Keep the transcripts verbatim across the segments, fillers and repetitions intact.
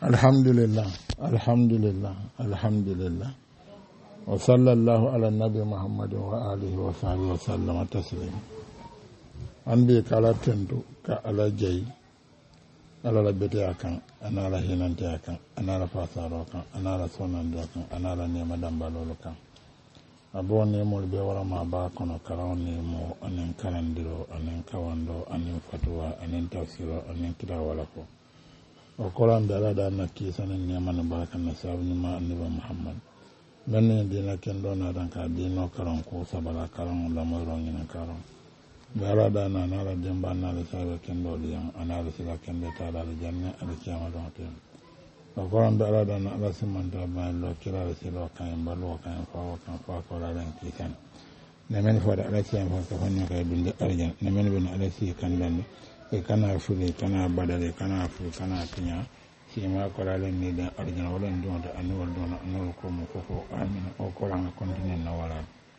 alhamdulillah alhamdulillah alhamdulillah wa sallallahu ala nabi muhammadin wa alihi wa sahbihi wa sallama taslima andi kala tendu ka ala jayi ala la beteya kan ana la hinanteya kan ana la fasaro kan ana la sonando kan ana la nema dambalolo kan abo nemol be wara ma ba kono karaw nemo anen kalandiro anen kawando anen fatwa anen tafsiro anen kira wala ko o kolan dala da na kisanen nema na baraka na sabni ma annabi muhammad men dina kendo na dan ka dino karon ko sabala karon la mo ron ina karon dala da na na la demba na la sabe kendo liyan ana la sila kendo ta da janna ala kiyama don te o kolan dala da na la simanta ba lo kira la sila kan balo kan fa kan fa ko la dan kisan ne men fo da ala kiyama fa ko nya kay binde arjan ne men ben ala si kan dan e kana fuli kana badale kana fu kana tinya sima ko la ni dan arjan wala ndon da anwal don anwal ko mo fofo amina o ko la continue na wala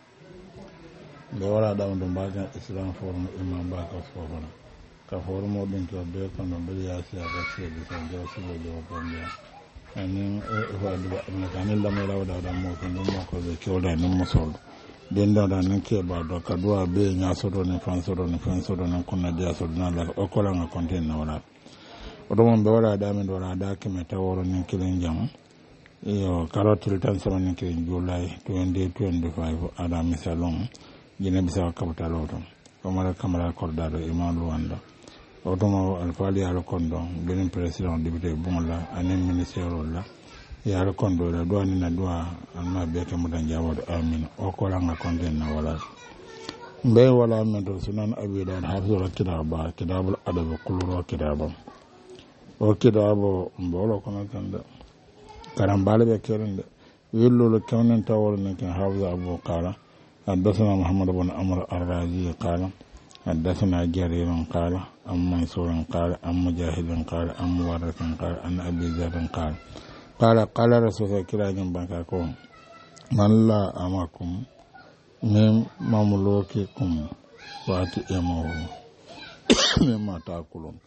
be wala da ndum baga islam forum imam baga forum ka forum o dun to be ko no be ya si aga se bi san jo si do ko ndia anin e wa du amina kan la me la da da mo ko no mo ko be ko da no mo sol den da da nan ke ba do ka do be nya so do ne fan so do ne fan so do nan ko na dia so do na la o ko la nga content na wala o do mon be wala da men do la da ke me taworo nin kilen jam yo karotil tan sama nin kilen julay twenty twenty-five ada misalon jine bisa kabuta loto o mara kamara kordado imam luwanda o do mo alfali ala kondo benin president député bunla anen ministère la ya ala kondo la do ni na do alma be ke mo dan jawado amin o ko la nga konten na wala mbe wala men do sunan abi dan hafizul kitaba kitabul adab kullu kitaba o kitabo mbolo kono tanda karambale be kerende yello le kanen tawol ne kan hafiz abu qala حدثنا محمد بن عمرو الرازي قال حدثنا جرير قال عن منصور قال عن مجاهد قال عن مورث قال عن ابي ذر قال قال قال رسول الله كلا جنبكم من لا امكم من مملوككم واتئموه مما تاكلون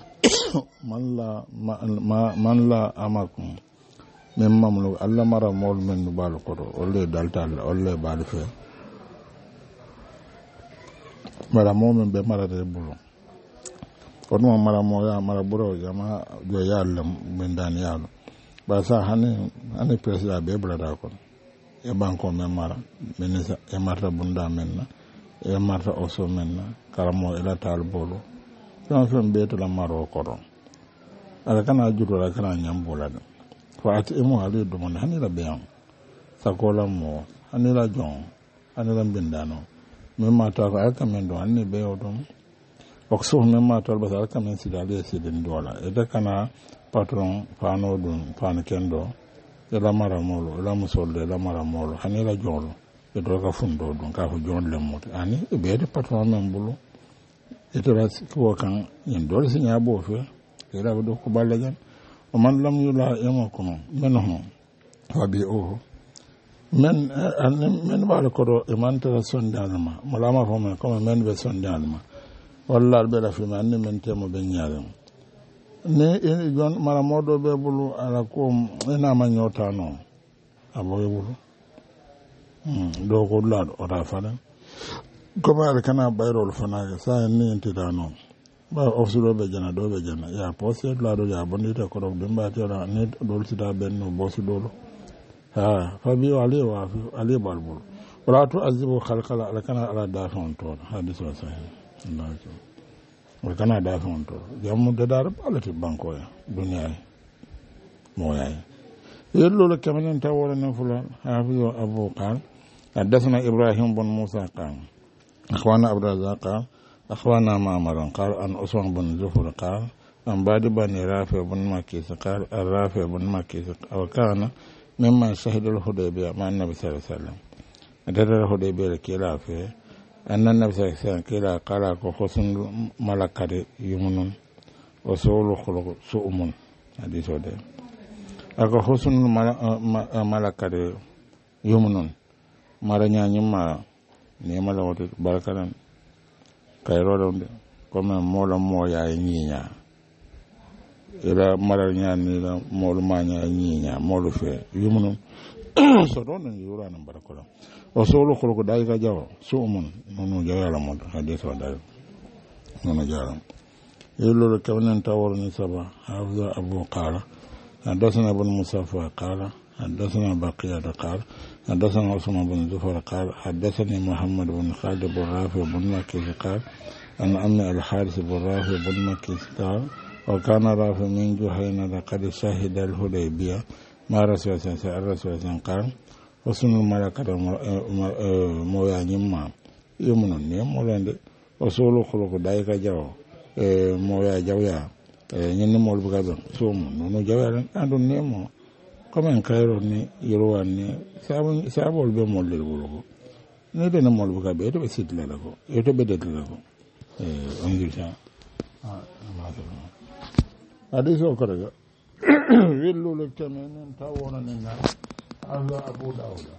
من لا من لا امكم من مملوك الله مر مول من بالقرو ولا دالتال ولا بالفه mara momen be mara de bulo onu mara moya mara buro jama do yalla ben dan yalla ba sa hani ani presida be bula da ko e banko men mara menisa e marta bunda menna e marta oso menna karamo ila tal bolo don fen be to la maro ko don ala kana judo la kana nyambola do fa ati e mo ali do mon hani la be am sakola mo hani la jon hani la bindano memma to ko alka men do anne be o dum okso memma to ba alka men sidale sidin dola e de kana patron fano dum fan kendo e la mara molo la musolde la mara molo hanila jolo e do ka fundo dum ka fu jon le mot ani e be de patron men bulu e to la ko kan yin do si nya bo fe e la do ko balle jan o man lam yula yama kono men ho wabi o men men ba ko do e man ta son dalma malama fo men ko men be son dalma walla be la fi man men temo be nyaare ne e jon mara modo be bulu ala ko ina ma nyota no abo be bulu hmm do ko lad o da fana ko ba kana bayrol fana sa ni enti da no ba ofsulo be jana do be jana ya poste la do ya bonita ko do be mbati la ne do sida ben no bosu do ha fabi ali wa ali balbul wala tu azibu khalqala ala kana ala dafon to hadithu sahih Allah wa kana dafon to jamu da dar balati banko ya dunya mo yayi yello le kamanen tawala na fulan hafizu abu qal hadathana ibrahim bin musa qal akhwana abd razaq qal akhwana ma'mar qal an usman bin zuhur qal an badi bani rafi bin makis qal ar-rafi bin makis aw kana مما شهد الحديبية مع النبي صلى الله عليه وسلم أدرى الحديبية كلا فيه أن النبي صلى الله عليه وسلم كلا قال حسن ملكة يمن وسول خلق سؤمن حديث هذا أكو حسن ملكة يمن مرنيا نما نما لو تباركنا كيرو لون كم مولا مويا ينيا ila maral ñaani la moolu maña ñiña moolu fe yumunu so don ni yura nan barakola o solo ko ko dai ga jaw so mun nono jawala mo hadith wa dai nono jaram yelo kawnan tawor ni saba hafza abu qala حدثنا ابن مصطفى قال حدثنا بقية قال حدثنا عثمان بن زفر قال حدثني محمد بن خالد بن رافع بن مكي قال أن أمي الحارث بن رافع بن مكي قال وكان رافع من جهينة قد شهد الهديبية ما رسول الله صلى الله عليه قال وسن الملكة مويا نيما يمن نيم ولند وسولو خلق دايكا جاو مويا جاويا ñen mo lu gabe so mo no jawara andon ne mo comme en kayro ni yoro ni sabon sabol be mo le bolo ne be no mo lu gabe to be sidla la ko e to be de la ko eh on dit ça ah ma so adiso ko daga wellu le tamen ta wona ne na ala abu dauda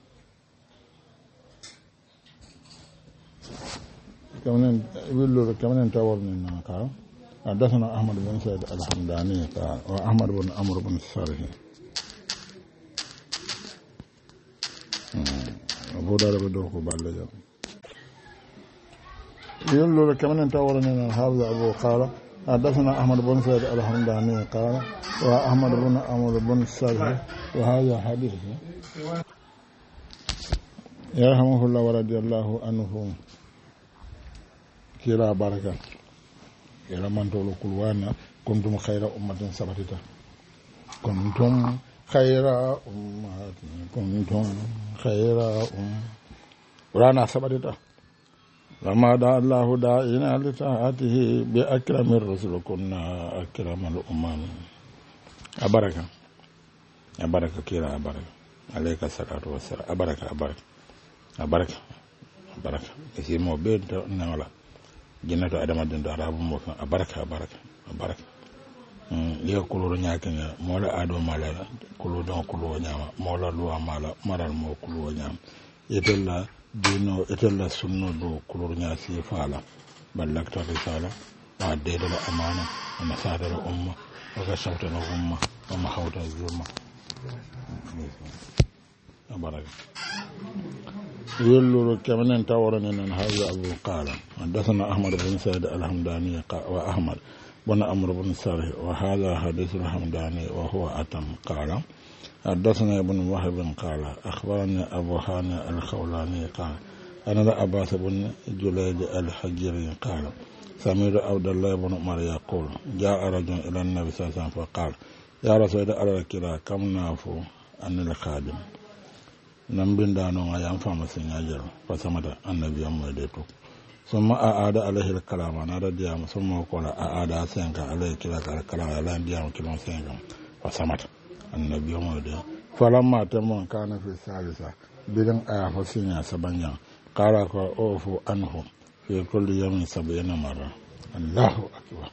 كمان يقول له كمان تورني الناقة حدثنا أحمد بن سعيد الحمداني وأحمد بن عمرو بن الصالح أبو دار بدوه بالله يقول له كمان تورني هذا أبو قال حدثنا أحمد بن سعيد الحمداني قال وأحمد بن عمرو بن الصالح وهذا حديث يرحمه الله ورضي الله عنه كلا بركة كلا من تقول كلوانا كنتم خير أمة سبتتا كنتم خير أمة كنتم خير أمة ورانا سبتتا لما دعا الله داعينا لطاعته بأكرم الرسل كنا أكرم الأمم أبركة أبركة كلا أبركة عليك الصلاة والسلام أبركة أبركة أبركة أبركة إذا ما بيت نعلا جنة أدم دين داراب موفى أبركة أبركة أبركة ليه كلو نياكنا مولا أدو مالا كلو دون كلو نياما مولا لوا مالا مرال مو كلو نيام يتلا دينو يتلا سنو دو كلو نياسي فالا بلغت الرسالة وعديد الأمانة ومساعد الأمة وكشفت الأمة ومحوت الظلمة أبركة يقول كمان تورن ان هذا ابو قال حدثنا احمد بن سعيد الحمداني واحمد بن عمرو بن صالح وهذا حديث الحمداني وهو اتم قال حدثنا ابن وهب قال اخبرني ابو هاني الخولاني قال انا عباس بن جليد الحجري قال سمعت عبد الله بن عمر يقول جاء رجل الى النبي صلى الله عليه وسلم فقال يا رسول الله كم نافو ان الخادم nambinda no nga yam fama signajal fa samata annabi am de to summa aada alayhi kalama na da diam summa ko la aada senka alayhi kila kalama la diam kilon senka fa samata annabi am de falamma tamon kana fi salisa bidan aya fa signa sabanya qala ko ofu anhu fi kulli yawmin sab'ina marra Allahu akbar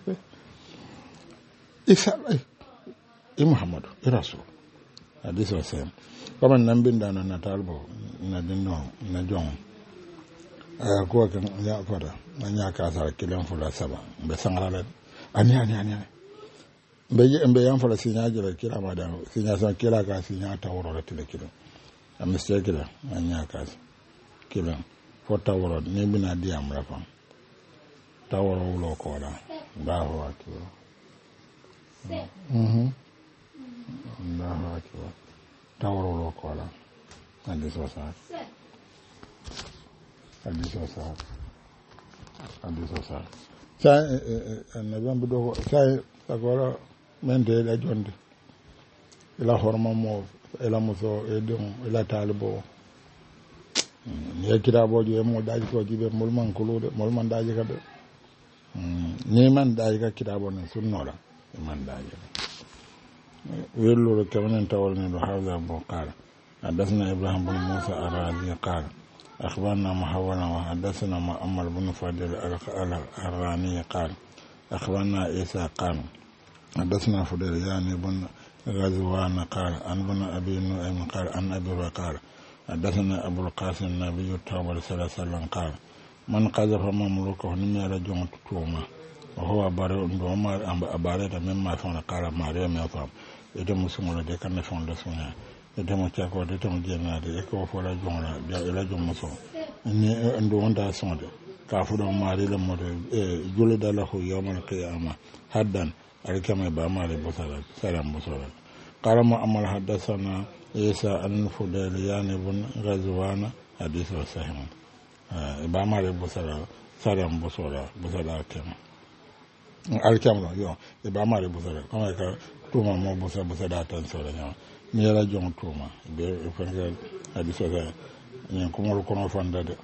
isa i muhammad rasul hadith wa sallam kama nambinda na natalbo na dinno na jon aya ko kan ya fara na nya ka sa kilan fula saba be sangrala ani ani ani be be yan fara sinya jira kila ma da sinya san kila ka sinya tawro da tile kila am mistakila na nya ka kila fo tawro ne bina di am rafa tawro lo ko da ba ho akiro mhm Allahu akbar tawro lo ko la andi so sa andi so sa andi so sa sa na bambu do sa agora mente la jonde ila horma mo ila muso e dum ila talibo ni kira bojo e mo daji ko jibe mulman kulude mulman daji ka de ni man daji ka kira bonen sunnola man daji ويقول كمان تولني هذا أبو قال حدثنا إبراهيم بن موسى الرازي قال أخبرنا محونا وحدثنا مؤمل بن فضل الراني قال أخبرنا عيسى قال حدثنا فضل يعني بن غزوان قال عن بن أبي نعيم قال عن أبي قال حدثنا أبو القاسم النبي التوبة صلى الله عليه وسلم قال من قذف مملوكه نمي رجون توما وهو أبارة دوما أبارة مما فون قال ماريا ما فهم إذا مسلم لديك نفون لسونا إذا ما تأكل إذا ما جينا إذا كوفلا جملا إلى جم مسلم إني عندهم دا سوند كافر ماري لمر جلد له يوم القيامة حدا أركم بامار بصرة سلام بصرة قال ما أمر حدثنا عيسى الفضيليان بن غزوان حديث صحيح بامار بصرة سلام بصرة بصرة كم alkamro yo e ba mare busara kama ka tuma mo busa busa da tan sore nyaw ni la jong tuma be fanga hadiso ga ni ko mo ko no fanda de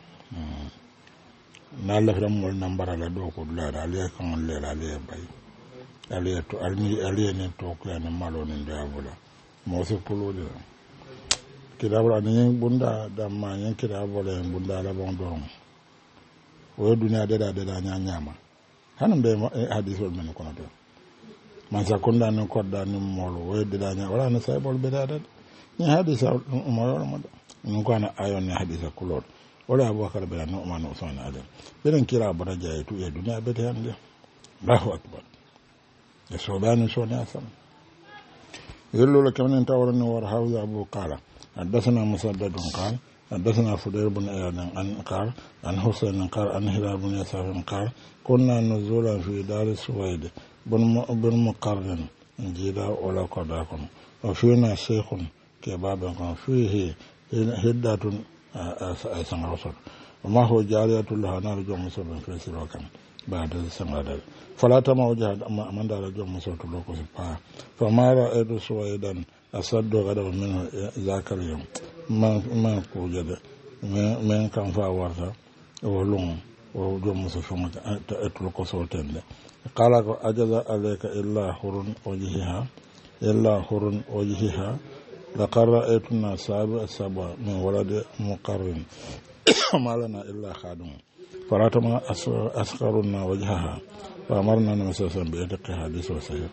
na la ram mo nambara la do ko la da le kan le la le bay ale to almi ale ne to ko na malo ne da bula mo se polo de kida bula ni bunda da ma yen kida bula bunda la bon do o duniya de da de da nya nyama hanan be hadisol men kono do man sa konda no kodda ni molo wedde daña wala no saybol be dada ni hadisa mo wala mo no kono ayon ni hadisa kulor wala abubakar be no man usman adam beren kira bara jay tu e duniya be tan de Allahu akbar e so banu so na sam yello la kamen tawran war hawza abu qala حدثنا مسدد قال حدثنا فضيل بن اياد عن قال عن حسين قال عن هلال بن يسار قال كنا نزولا في دار السويد بن مقرن جيدا ولا قداكم وفينا شيخ كباب فيه هدة سنغرسل وما هو جارية لها نار جو مصر في سلوكا بعد السنغرسل فلا تما وجهد من دار جو مصر تلوكو سبا فما رأيت سويدا أصد غدو منه ذاك اليوم ما ما كوجد من كان فاورتا ولون وجو مسفون تأتلقو سوتين قال أجز عليك إلا حرن وجهها إلا حرن وجهها لقد رأيتنا سابع سبع من ولد مقرن ما لنا إلا خادم فراتما أسقرنا وجهها فأمرنا نمسسا بإدق حديث وسير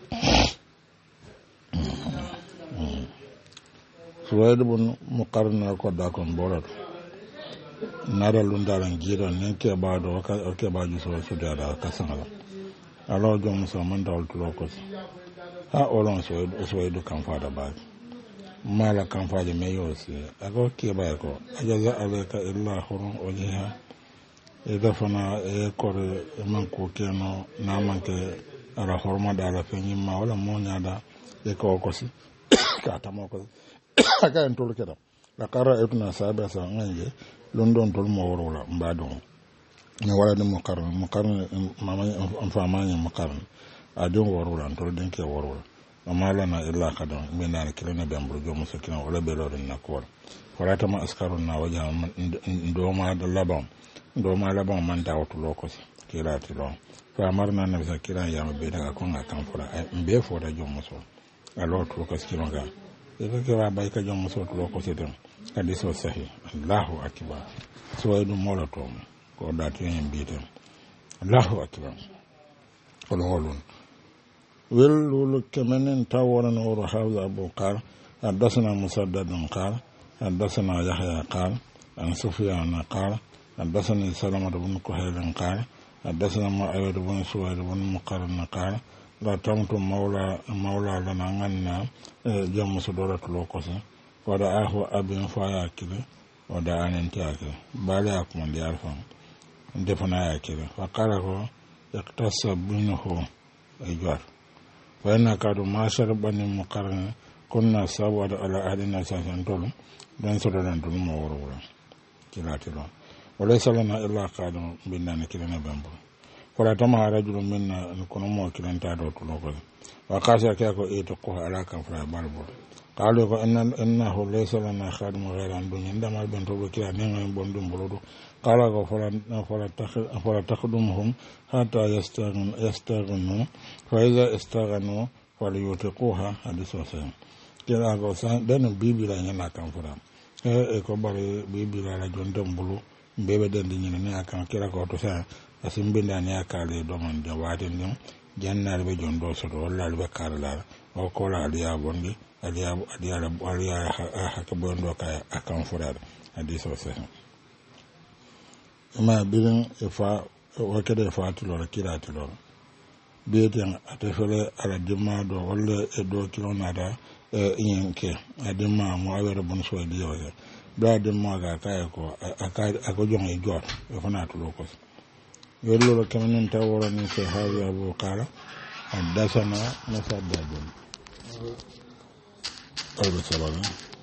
سويد بن مقرن قداكم بولد nara lundaran jira ne ke ba do ka ke ba ju so so da ka sangala alo jo muso man dawul to ko ha olon so so edu kan fa da ba mala kan fa de meyo se ago ke ba ko ajaza alaka illa hurun wajha e da fana e ko man ko ke no na man ke ara horma da la fe ni ma wala mo nya da e ko ko si ka ta mo ko ka en to ke da la kara etuna sabe sa nganje london tol mo worola mbadon ne wala ni mukarram mukarram mama am famanya mukarram adon worola tol den ke worola amala na illa kadon minana kilena bembro jo musakina wala belore na ko wala tama askarun na waja ndo ma da labam ndo ma labam man ta wato lokos kira ti don fa marna na bisa kira ya be daga kon akan fura mbe fo da jo muso alo to lokos kira ga e ke ba bai ka jo muso to lokos den hadiso sahih Allahu akbar so edu mola to ko dati en biite Allahu akbar kono wolun wel lulu kemenen taworan woro hawza abu qal حدثنا مسدد قال حدثنا يحيى قال عن سفيان قال حدثني سلمة بن كهيل قال حدثنا معاوية بن سويد بن مقرن قال لا تمت مولى مولى لنا عنا جم سدورة لوكس ودعاه أبي فاياكل ودعاني انتياكل بالي أكمل يعرفهم دفنا ياكل فقال له اقتصب منه إجوار فإن كادوا ما شربني مقرن كنا سواد على أهلنا سنتولم دون سرنا دون مورورا كلاتنا وليس لنا إلا قادم بنا نكلنا بامبو فلا تما رجل منا نكون مو كلن تادو تلوكل وقاسا كيكو إيتقوه على كفر بالبو قالوا إن إنه ليس لنا خادم غير عن دنيا عندما بنتو بكلا نين بندم بلودو قالوا فلا فلا تخدمهم حتى يستغنوا فإذا استغنوا فليتقوها حديث وسلم kira ko san den bibila nyana kan fura e ko bare bibila la jon dembulu bebe den ni ne akan kira ko to sa asim binda ne akale do man de wade ndum jannal be jon do so do wala be karla o ko la aliya bondi aliya aliya aliya ha ka bondo ka akan fura hadith o sa ma birin e fa o kede fa tulo kira tulo beten ate fele ala dimma do walla e do kilo nada e yenke adimma mo awere bon so di yoga da dimma ga kay ko aka ako jong e jot e fana to ko yollo lo kamanen taworo ni se hawi abu kala dasana nasadadun alba sabana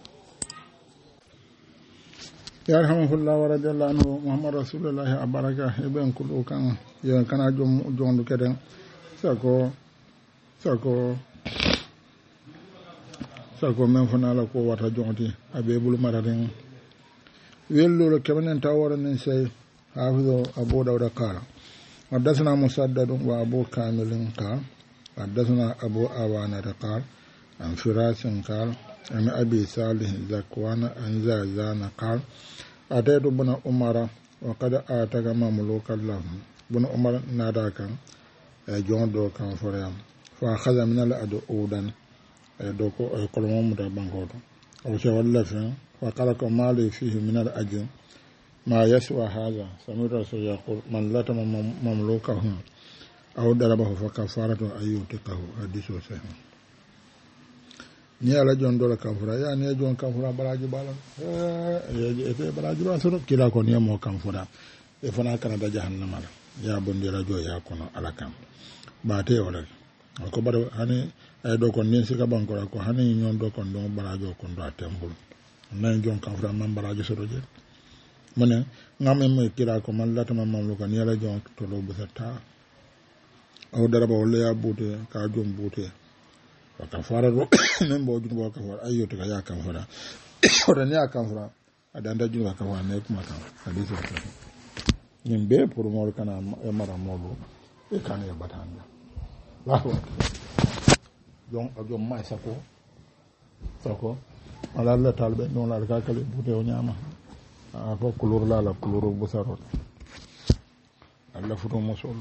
yarhamuhullah wa radiyallahu anhu muhammad rasulullahi abaraka eben kulu kan ya kana jom jondu keden sako sako sako men fana la ko wata jonti abe bulu maraden wello kemanen tawara nin sey hafizo abu dawud qala حدثنا مسدد وابو كامل قال حدثنا ابو اوانا قال عن فراس قال عن ابي صالح زكوان عن زازان قال اتيت ابن عمر وقد اتى مملوك له ابن عمر نادى كان جون دو كان فريام فاخذ من الادو اودن دوكو كلمه متبانكوتو او شي ولا فين وقال كما لي فيه من الاجر ما يسوى هذا سمير رسول يقول من لتم مملوكه أو ضربه فكفارته أن يعتقه حديث صحيح ni ala jon dola kamfura ya ni jon kamfura baraji bala eh e baraji ba soro kila ko ni mo kamfura e fana kana da jahannama ya bondi rajo ya kono alakam ba te wala ko bado hani ay do ko nin sika bankora ko hani nyon do ko do barajo ko do atembul nan jon kamfura man baraji soro je mane ngam em kira ko man latama mamlu kan yala jon to lo busata aw daraba wala ya bute ka jom bute wa kafara ro men bo jun bo kafara ayo to ya kafara ora ne kafara adanda jun wa kafara ne kuma kan hadisi ko nimbe pour mo kana e mara molo e kan e batanda lahu jon jom mai sako sako ala la talbe non la ka kale bute o nyama a ko couleur la la couleur bu sarot alla futo mosol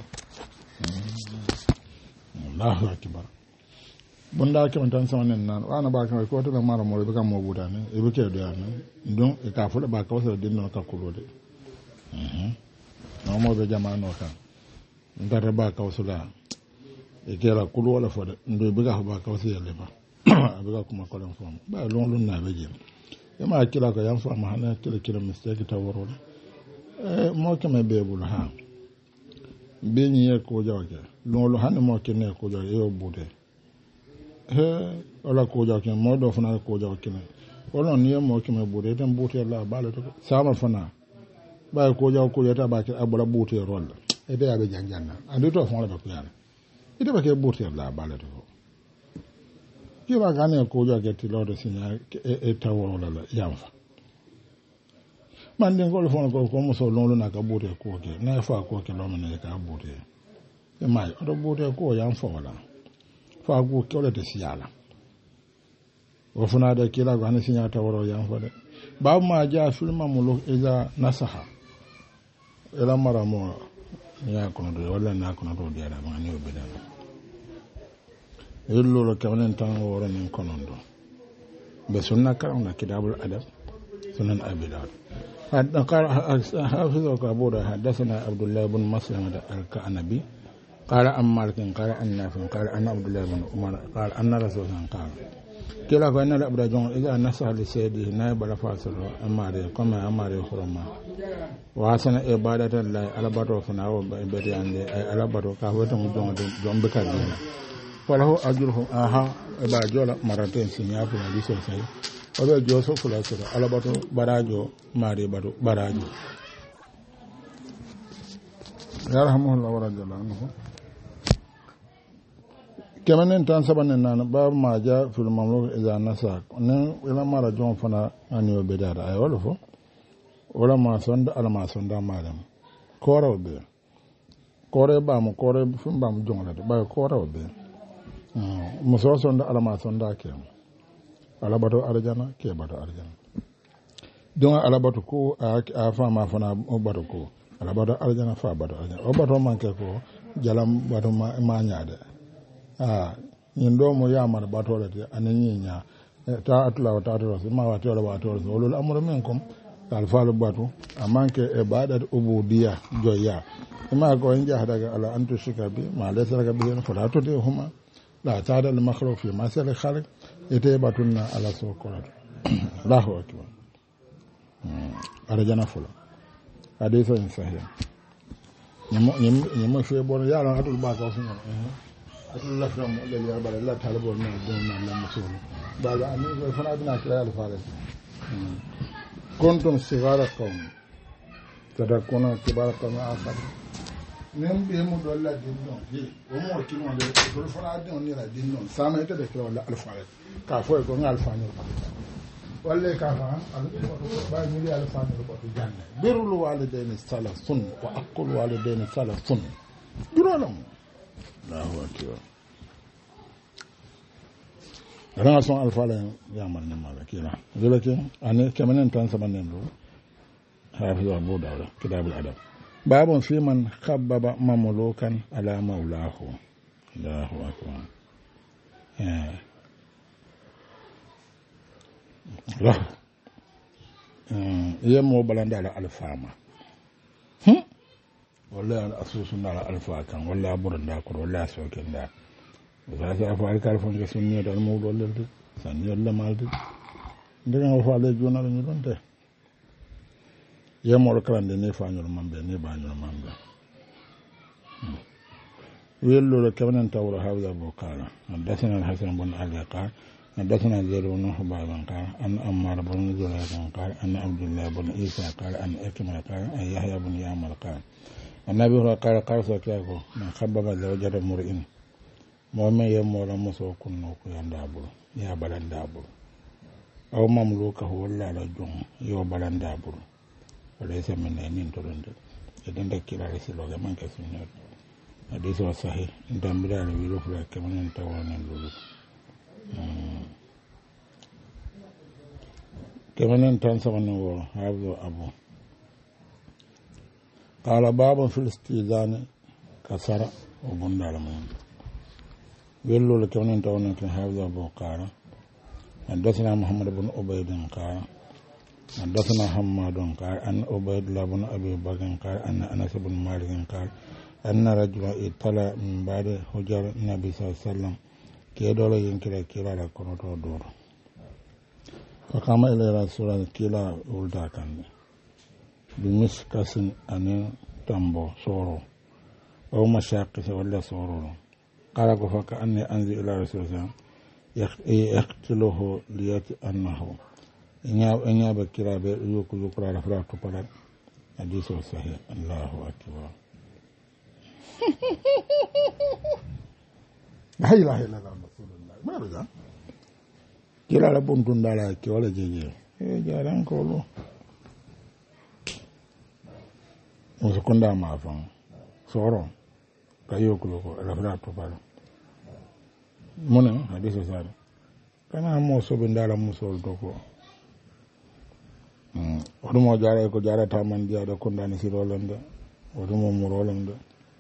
Allahu akbar bunda ke tan sonen nan wana ba kan ko to la mara mo be kam mo budane e be ke do yana don e ka fula ba ka so din no ka couleur de mhm no mo be jama no kan ndata ba ka usula e ke la couleur la fo de ndo be ga ba ka so yele ba be ga kuma ko len fo ba lon lon na be jema yama kila ko yan fa ma na kila kila mistake ta woro eh mo ke me be bulu ha be ni e ko jawke lolu hanne mo ke ne ko jawke yo bude he ola ko jawke mo do fana ko jawke ne wala ni mo ke me bude tan bude la bala to sama fana ba ko jaw ko yata ba ke abula bude rol e be abe janjanna andi to fon la ba ko yana ite ba ke bude la bala to kiba gane ko jawke ti lodo sinya e taworo la yamfa manden ko fon ko ko mo so lolu na ka bude ko ke na fa ko ke lo mena ka bude e mai o bude ko yam fa wala fa ko ke le de siala o funa da kila ga na sinya taworo yam fa de ba ma ja filma mulo eza nasaha ela mara mo ya kono do wala na kono do de ma ni o bedal yello lo kanen tan woro nin konondo be sunna karam na kitabul adab sunan abidal قال حافظ أبو داود حدثنا عبد الله بن مسلمة الكعنبي قال عن مالك قال عن نافع قال عن عبد الله بن عمر قال أن رسول الله قال كلا فإن الأبد جون إذا نصح لسيده نائب الفاصل أماره كما أماره خرما وحسن عبادة الله على بدر فناو بدي عندي على بدر كهوتهم جون جون بكرنا فله أجره آها إبا جولا مرتين سنيا في الحديث الصحيح obe joso fula sura alabato barajo mari bado barajo yarhamuhullahu wa radiyallahu anhu kemanen tan sabanen nan ba ma ja fil mamluk iza nasa ne ila mara jon fana ani obedada ay wala fo wala ma sonda ala ma sonda malam koro be kore ba mo kore fum ba mo jonga ba koro be mo so sonda ala ma sonda ke alabato arjana ke bato arjana don alabato ko a fa ma fana o bato ko alabato arjana fa bato arjana o bato manke ko jalam bato ma nyaade ah nyindo mo yamar bato le anen nyinya ta atla ta to ma wa to wa to lolu amuro men kom alfalu batu amanke e badat ubudiyya joyya ima ko en jahdaga ala antu shika bi ma laysa laka bi fala to de huma la ta'ala al makhluq fi ma sal khaliq ite batunna ala sokorat Allahu akbar arjana fula hadithu sahih nyamo nyamo fe bon yalla atul ba ko sunna atul la fam le ya bala la talabo na do na la musul ba ga ani ko fana bina kira al faris kuntum sigara qawm tadakuna kibara qawm akhar nem be mo do la din non ji o mo ki mo le ko fana din ni la din non sama ite de kira al faris ka fo ko ngal fa ñu walle ka fa al ba ñu li al fa ñu ko janne birul walidaini salasun wa aqul walidaini salasun birolam Allahu akbar relation alfa la yamal ne mala kila jolake ane kamanen tan samanen do hafiz abu dawud kitab al adab babun fi man khabbaba mamlukan ala maulahu Allahu akbar eh la eh mo balanda ala alfama hm wala asusun ala alfa kan wala buranda ko wala soken da Zasi afari kalfon ke sunni dan mo do lelde sanni yalla malde ndega o faale jona la ñu don te yemo krande ne fañul mambe ne bañul mambe wello le kamanan tawra hawla bokala hadathana al-hasan bin ali qala hadathana zaid bin hubayban qala an ammar bin zulayh qala an abdullah bin isa qala an ikma qala an yahya bin yamal qala annabi qala qala sakako man khabbaba zawjata mur'in momen yemmola muso kunno ko yandabul ya balandabul aw mamluka walla la jom yo balandabul wala semene nin to donde e den dakira resilo ga manke sunno hadith wa sahih ndambira ni wilo fula kamanen tawana lulu kamanen tan samane wo habdo abu qala babu fil istizan kasara wa bundala mun wello le kawnen tawna ke hawza bo qara hadathana muhammad ibn ubayd qara hadathana hammad qara an ubayd ibn abi bakr qara an anas ibn malik qara anna rajula itala min ba'da hujar nabi sallallahu alaihi wasallam ke dolo yinkira kila la kono to doro fa kama ila rasul kila ulda kan bi miskasin an tambo soro o mashaqi wala soro قال فك أني أنزل إلى رسول الله يقتله ليت أنه إن يا بكرا بيوك ذكر على فرات بلد حديث صحيح الله أكبر لا إله إلا الله رسول الله ما رجع كلا لبون تندالا كي ولا جيجي إيه جاران كولو مسكوندا ما فهم سورو kayokulo ko ala fara to balo mona hadisi sare kana mo so be ndala musol to ko mm odumo jare ko jara ta man dia da kondani si rolande odumo mu rolande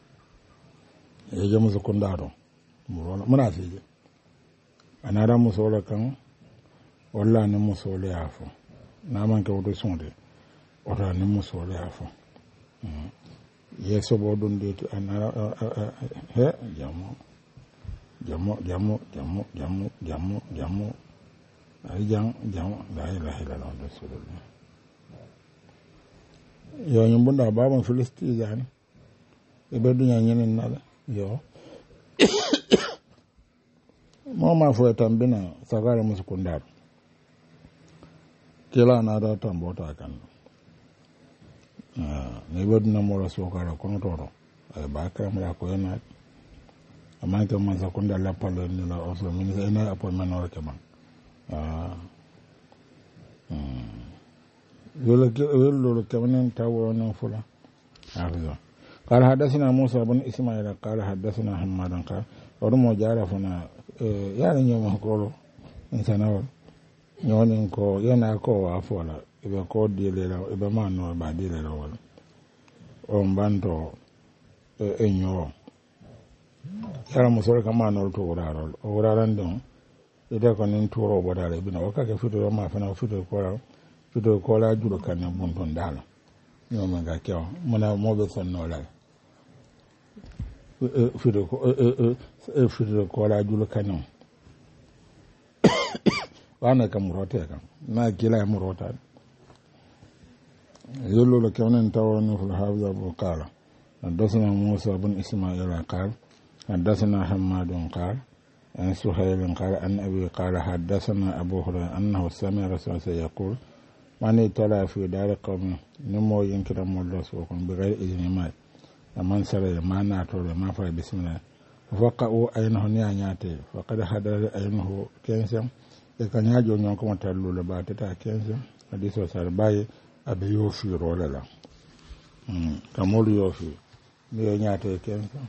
e jamu so kondaro mu rola mona sije anara musola kan walla ne musole afo na man ka wodo sonde ora ne musole afo mm yeso bo don de ana he jamo jamo jamo jamo jamo jamo jamo ay jam jamo la ilaha illallah rasulullah yo nyum bunda babam filistizan e be dunya nyenen nala yo mo ma fo tambina sagara musukundar kila na da tambota kan ne wadna mo raso kala kono toro ay bakam la ko yana amanta man sakunda la palo ni la oso min sa ina apo manor kama ah mm yola yola kamanen tawo no fula hafiza قال حدثنا موسى بن اسماعيل قال حدثنا حماد قال ورمو جارفنا يعني نيوم كولو انسانو نيون كو ينا كو افولا ibe ko dilera ibe manno ba dilera wala on banto e enyo yara musore kama no to wuraro wuraran don ida ko nin turo bodare bina o kake fito ma fana fito ko ra fito ko la juro kan bon ton dala no ma ga kew mona mo be son no la fito ko fito ko la juro kan wana kam rote kam na kila mu rota yollo la kewnen tawon fil hafiz abu qala حدثنا موسى بن إسماعيل قال حدثنا حماد قال عن سهيل قال عن أبي قال حدثنا أبو هريرة أنه سمع رسول الله يقول من اتلى في دار قوم نمو ينكر مولى سوكم بغير إذن ماء ومن سرى ما ناتور ما فعل بسم الله فوقعوا عينه نيانياتي فقد حضر عينه كنسا إذا نياجو نيونكم تلو لباتتا كنسا حديث وسار باي أبي يوفي رولا كمول يوفي niyo ñaate kensa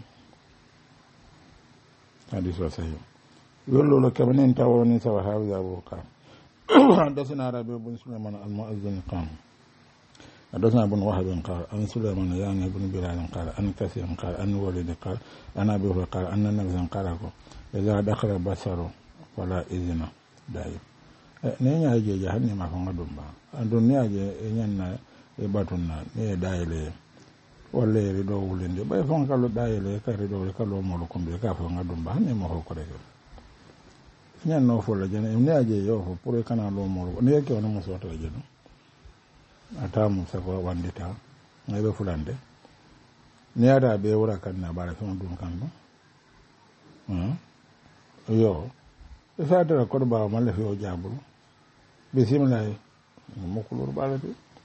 hadis wa sahih yollo lo kamanin tawoni sawa hawi abu ka حدثنا ربيع بن سليمان المؤذن قام حدثنا بن وهب قال عن سليمان يعني بن بلال قال عن كثير قال عن وليد قال عن ابي هريره قال ان النبي قال اذا دخل بصر ولا اذن داي ne nyaaje jahanni ma ko ngadum ba andun nyaaje nyanna e batunna ne dayle walla yeri do wulinde bay fon kallo dayele kare do kallo mo ko be ka fo ngadum ba ne mo ko rek nyen no fo la jene ne aje yo fo pour kana lo mo ne ke on mo so to jeno ata mo sa ko wandita ngai be fulande ne ada be wura kan na bara fon dum kan no hm yo e sa dara ko ba ma le fi o jabulu bismillah mo ko lo ba le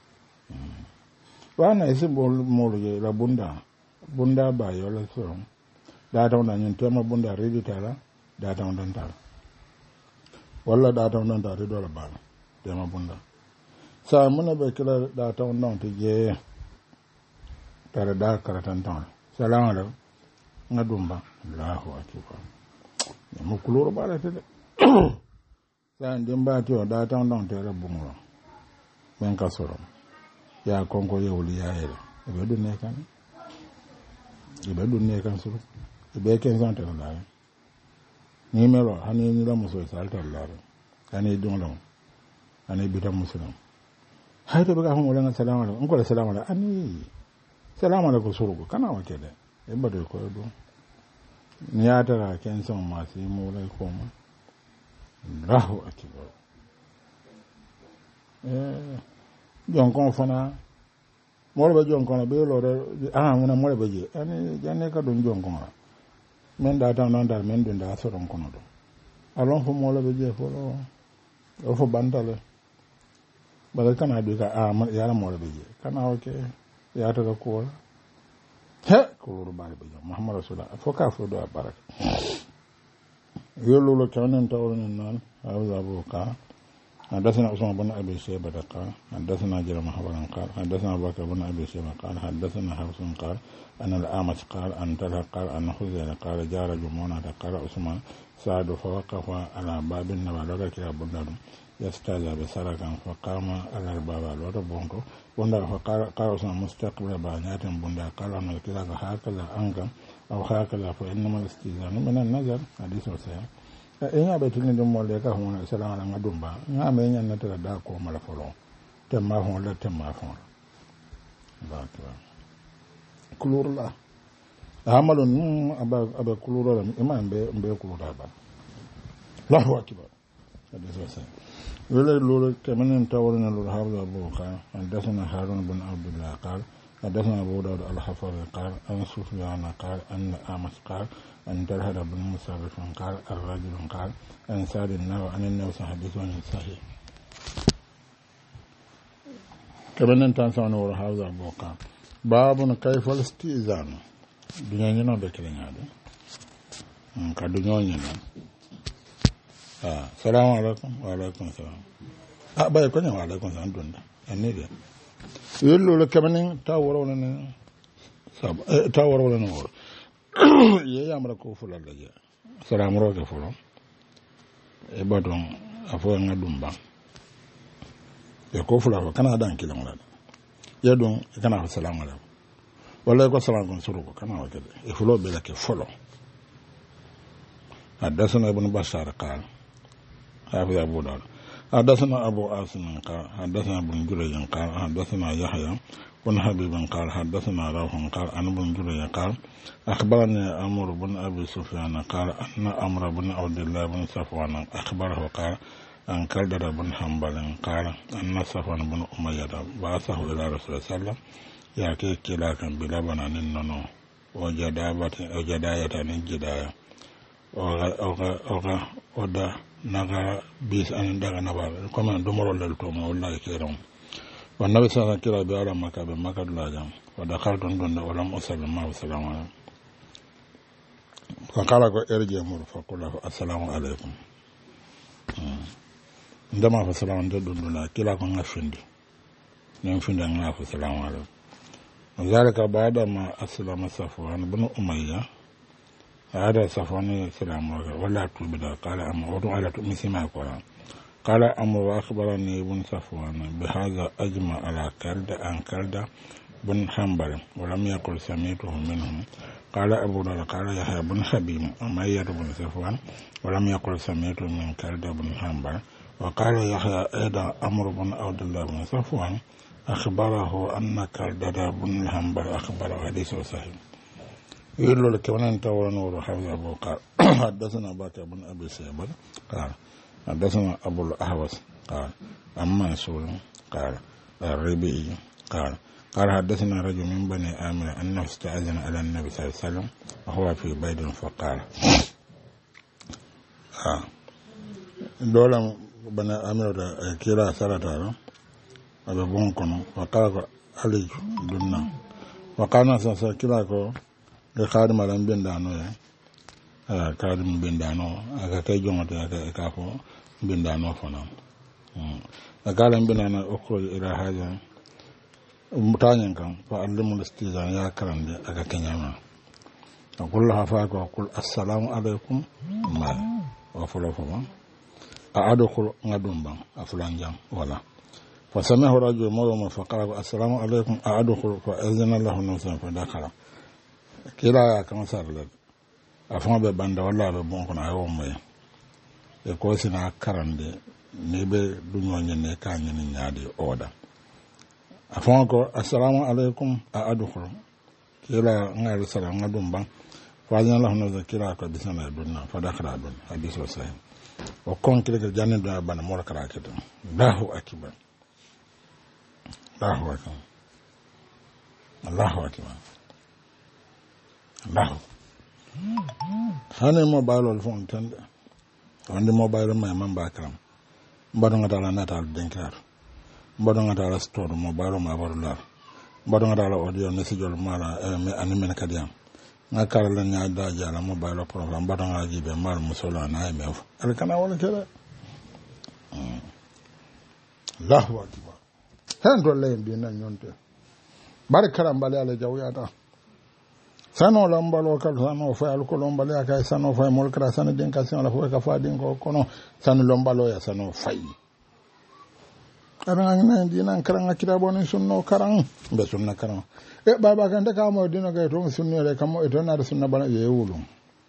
wana isi molu je la bunda bunda ba yo la so da ta wona nyen tema bunda redi tala da ta wona tala walla da ta wona tala do la ba tema bunda sa muna be kila da ta wona to je tara da karatan tan salamu alaikum ngadumba allahu akbar mo kuloro ba la tede sa ndimba to da ta wona to re bumro men ka soro ya konko yewli yaayel be du nekan be du nekan suru be ken zante la numéro hani ni la muso salta la ani donglo ani bitam muslim hayto be ga hon wala assalamu alaikum ko assalamu alaikum ani assalamu alaikum suru kana wa kede e bado ko do ni atara ken son ma si mo la ko ma rahu akibar eh jonkon fana mole be jonkon be lo de ah mona mole be je ani janne ka don jonkon men da tan non dal men dun da so don kono do alon fo mole be je fo lo o fo bandale bala kana du ka ah man yara mole be je kana oke ya ta ko he ko ro bale be muhammad rasulullah fo ka fo do baraka yolo lo kanen tawon nan awza bu ka حدثنا عثمان بن ابي شيبه قال حدثنا جرير بن قال حدثنا بكر بن ابي شيبه قال حدثنا حفص قال ان الاعمش قال ان تلها قال ان خزيل قال جار جمعنا قال عثمان سعد فوقف على باب النبي كتاب بن يستاذ بسرقا فقام على الباب وربونكو بندا فقال قال عثمان مستقبل بانيات بندا قال ان كذا هكذا انك او هكذا فانما الاستئذان من النظر حديث صحيح enya be tini dum molle ka hono salama nga dumba nga me nya na tara da ko mala folo te ma hon la te ma fon ba ta kulur la amalun aba aba kulur la imam be be kulur ba Allahu akbar hadi so wala lolo kamanen tawrina lolo hawla abu khan hadathana harun bin abdullah qala حدثنا أبو داود الحفظ قال أن سفيان قال أن أمس قال أن تلهد بن مسابق قال الرجل قال أن ساد النوى أن النوى حديثون صحيح كمان تنسون ورهاوز أبو قال باب كيف الاستئذان دنيا نينا بكرين هذا كدنيا نينا السلام عليكم وعليكم السلام أبا يكون وعليكم السلام دون أني ده yello le kamanin ta woro ne sab ta woro ne woro ye yamra ko fulal la je salamu ro ke fulo e badon afo nga dumba e ko fulal kana dan kilan wala ye don kana fa salamu alaikum wala ko salamu kon suru ko kana wa kede e fulo be la ke fulo حدثنا ابن بشار قال حافظ أبو داود حدثنا أبو عاصم قال حدثنا ابن جريج قال حدثنا يحيى بن حبيب قال حدثنا روح قال عن ابن جريج قال أخبرني عمرو بن أبي سفيان قال أن عمرو بن عبد الله بن صفوان أخبره قال أن كلدر بن حنبل قال أن صفوان بن أمية بعثه إلى رسول الله صلى الله عليه وسلم يأتي كلاكا بلبن النونو وجدابة وجداية الجداية oga oda naga bis an daga nabar comme domoro lel to mo wallahi kiram wa nabi sallallahu alaihi wasallam kira bi makka be makka la jam wa dakhaltu don wala musallama wa salamu alaykum fa qala ko erje mur fa qala assalamu alaykum ndama fa salamu ndo don la kila ko ngafindi nem findi ngala fa salamu alaykum zalika ba'da ma aslama safwan ibn umayyah هذا صفوان السلام ولا تبدا قال أمر وضع على مسمى القرآن قال أمر وأخبرني ابن صفوان بهذا أجمع على كلد أن كلد بن حنبل ولم يقل سميته منهم قال أبو داود قال يحيى بن حبيب أمية بن صفوان ولم يقل سميته من كلد بن حنبل وقال يحيى أيضا أمر بن عبد الله بن صفوان أخبره أن كلد بن حنبل أخبره حديث صحيح يقول لك كمان تورا نور حفظ أبو قال حدثنا باكر بن أبي سيبر قال حدثنا أبو الأحوص قال عن منصور قال الربيعي قال قال حدثنا رجل من بني آمر أنه استأذن على النبي صلى الله عليه وسلم وهو في بيت فقال آه. دولا بني آمر كلا سرطان أبي بونكونو وقال علي دنا وقال ناسا كلا كو e khadim alam bindano ya ah khadim bindano aka kay jongoto aka ka ko bindano fona mm agalam bindano okko ila haja mutanen kan fa allimul istizan ya karande aka kenyama aqul hafa ko qul assalamu alaikum ma wa fulafuma a adkhul ngadum bang afulan jam wala fa sami'u rajul mawma fa qala assalamu alaikum a adkhul fa azana lahu nafsan fa dakhala kila ya kan sarle afon be banda wala be bon kono ayo moy e ko sina karande ni be dunyo nyene ka nyene nyaade oda afon ko assalamu alaikum a adkhulu kila ngal salam ngadum ban fa nyana Allah no zakira ko bisana dunna fa dakhala dun hadith sahih o kon kile ke janne do bana mo kala keto Allahu akbar Allahu akbar Allahu akbar Allahu hane mobile ol fon tande wande mobile ma man bakram mbado ngata natal denkar mbado ngata store mobile ma barula mbado ngata audio message ol mala me anime kadiam ngakara la nya da jala mobile program mbado ngaji be mal musola na mef al kana wala kala Allahu akbar han do lay bi nan nyonte barkara mbale ala jawyata sano lambalo kal sano fa al ko lombale aka sano fa mol kra sano den ka sano la fa ka fa den ko kono sano lombalo ya sano fay karang nan dinan karang akira bonin sunno karang be sunna karang e baba kan de ka mo dino ga to sunno re kam e to na sunna bana ye wulu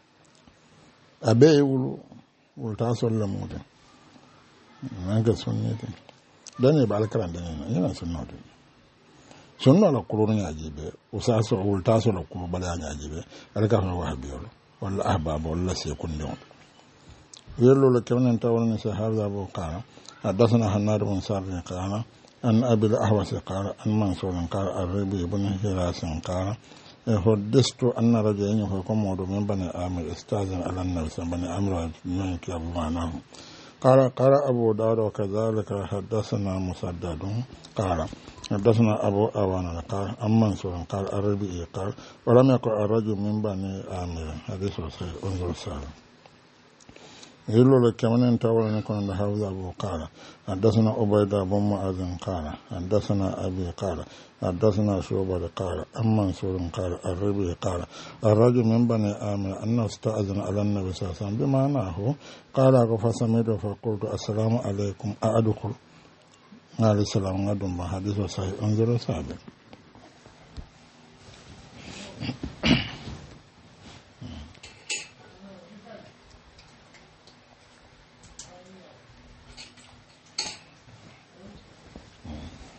abe wulu wul ta sollamu de nan ga sunnete dane bal karan dane yana sunno de sunna la kulu nya jibe usaso ultaso la kulu bala nya jibe alaka fa wahabiyol wala ahbab wala sekundon yello la kewnen tawon sa hadha abu qala hadathana hanad bin sarri qala an abi al-ahwas qala an mansur qala ar-rabi ibn hiras qala hadistu anna rajulan yakum modu min bani amir istazan ala an-nabi bani amr min kiyabu ma'ana قال قال أبو داود وكذلك حدثنا مسدد قال حدثنا أبو أوان قال أم منصور قال الربيعي قال ولم يكن الرجل من بني آمر حديث صحيح انظر السالم يقول لك كمان انت أولا نكون لحفظ أبو قال حدثنا عبيدة بن معاذ قال حدثنا أبي قال حدثنا شعبة قال أم منصور قال الربيعي قال الرجل من بني آمر أنه استأذن على النبي صلى الله عليه وسلم بمعناه قال فسمعت فقلت السلام عليكم أدخل قال السلام عليكم حديث صحيح انظر السابق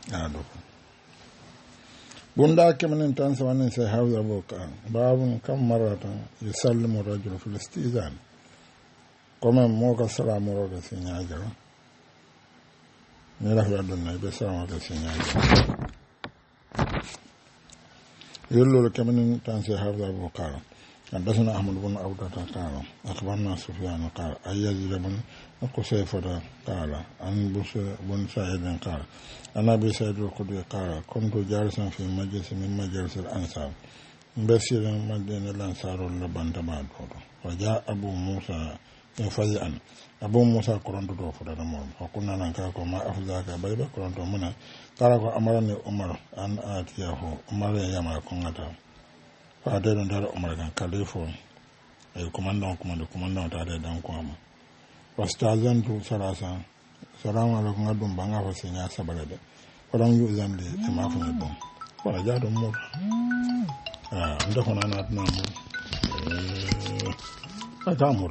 ado bunda kemanin tan sawanin sai hawza boka babun kam maratan yusallimu rajul fil istizan comme mo ka salamu ro ga sinya jaro ni la ya donna be salamu ga sinya jaro yollo kemanin tan sai hawza boka حدثنا أحمد بن عبدة قال أخبرنا سفيان قال أيزيد بن قصيفة قال عن بن سعيد قال أنا أبي سعيد الخدري قال كنت جالسا في مجلس من مجلس الأنصار بسير مدينة الأنصار اللبن تبعد وجاء أبو موسى فزعا أبو موسى قرنت توفر المهم وقلنا نكاكو ما أفزاك بيبا قرنت منا قال أمرني عمر أن آتيه عمر يما كنغتا fadar da umar kan kalifo ai komandan kuma da komandan ta da dan kwama wastazan tu sarasa salamu alaikum adun banga fa sinya sabara da faran yu zamle e ma fa bon wala ja do mo ah ndo kono na na mo eh ta mur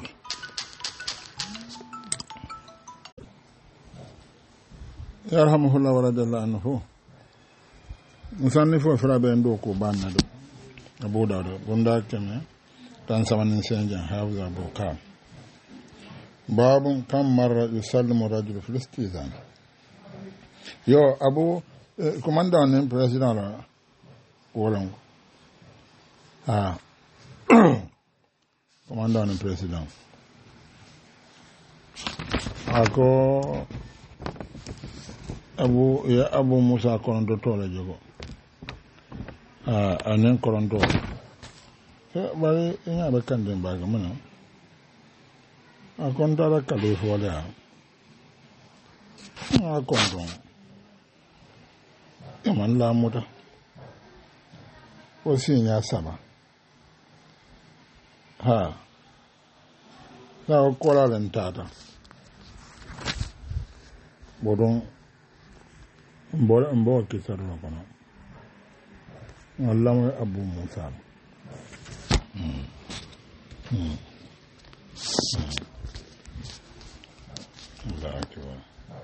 yarhamuhullah wa radiyallahu anhu musannifu firabe ndo ko banna do Abu Dawud bunda keme tan samanin senjan hawza boka babun kam marra yusallimu rajul fil istizan yo abu eh, commandant ne president la wolam ah commandant ne president ako abu ya abu musa kono do tola jogo ah anen koronto e bari ina ba kan den baga mana a konta da kale fola a konto e man la muta o sinya sama ha na ko la lentata bodon mbora mbo kisaro kono Allah Abu Musa hmm hmm Allah akbar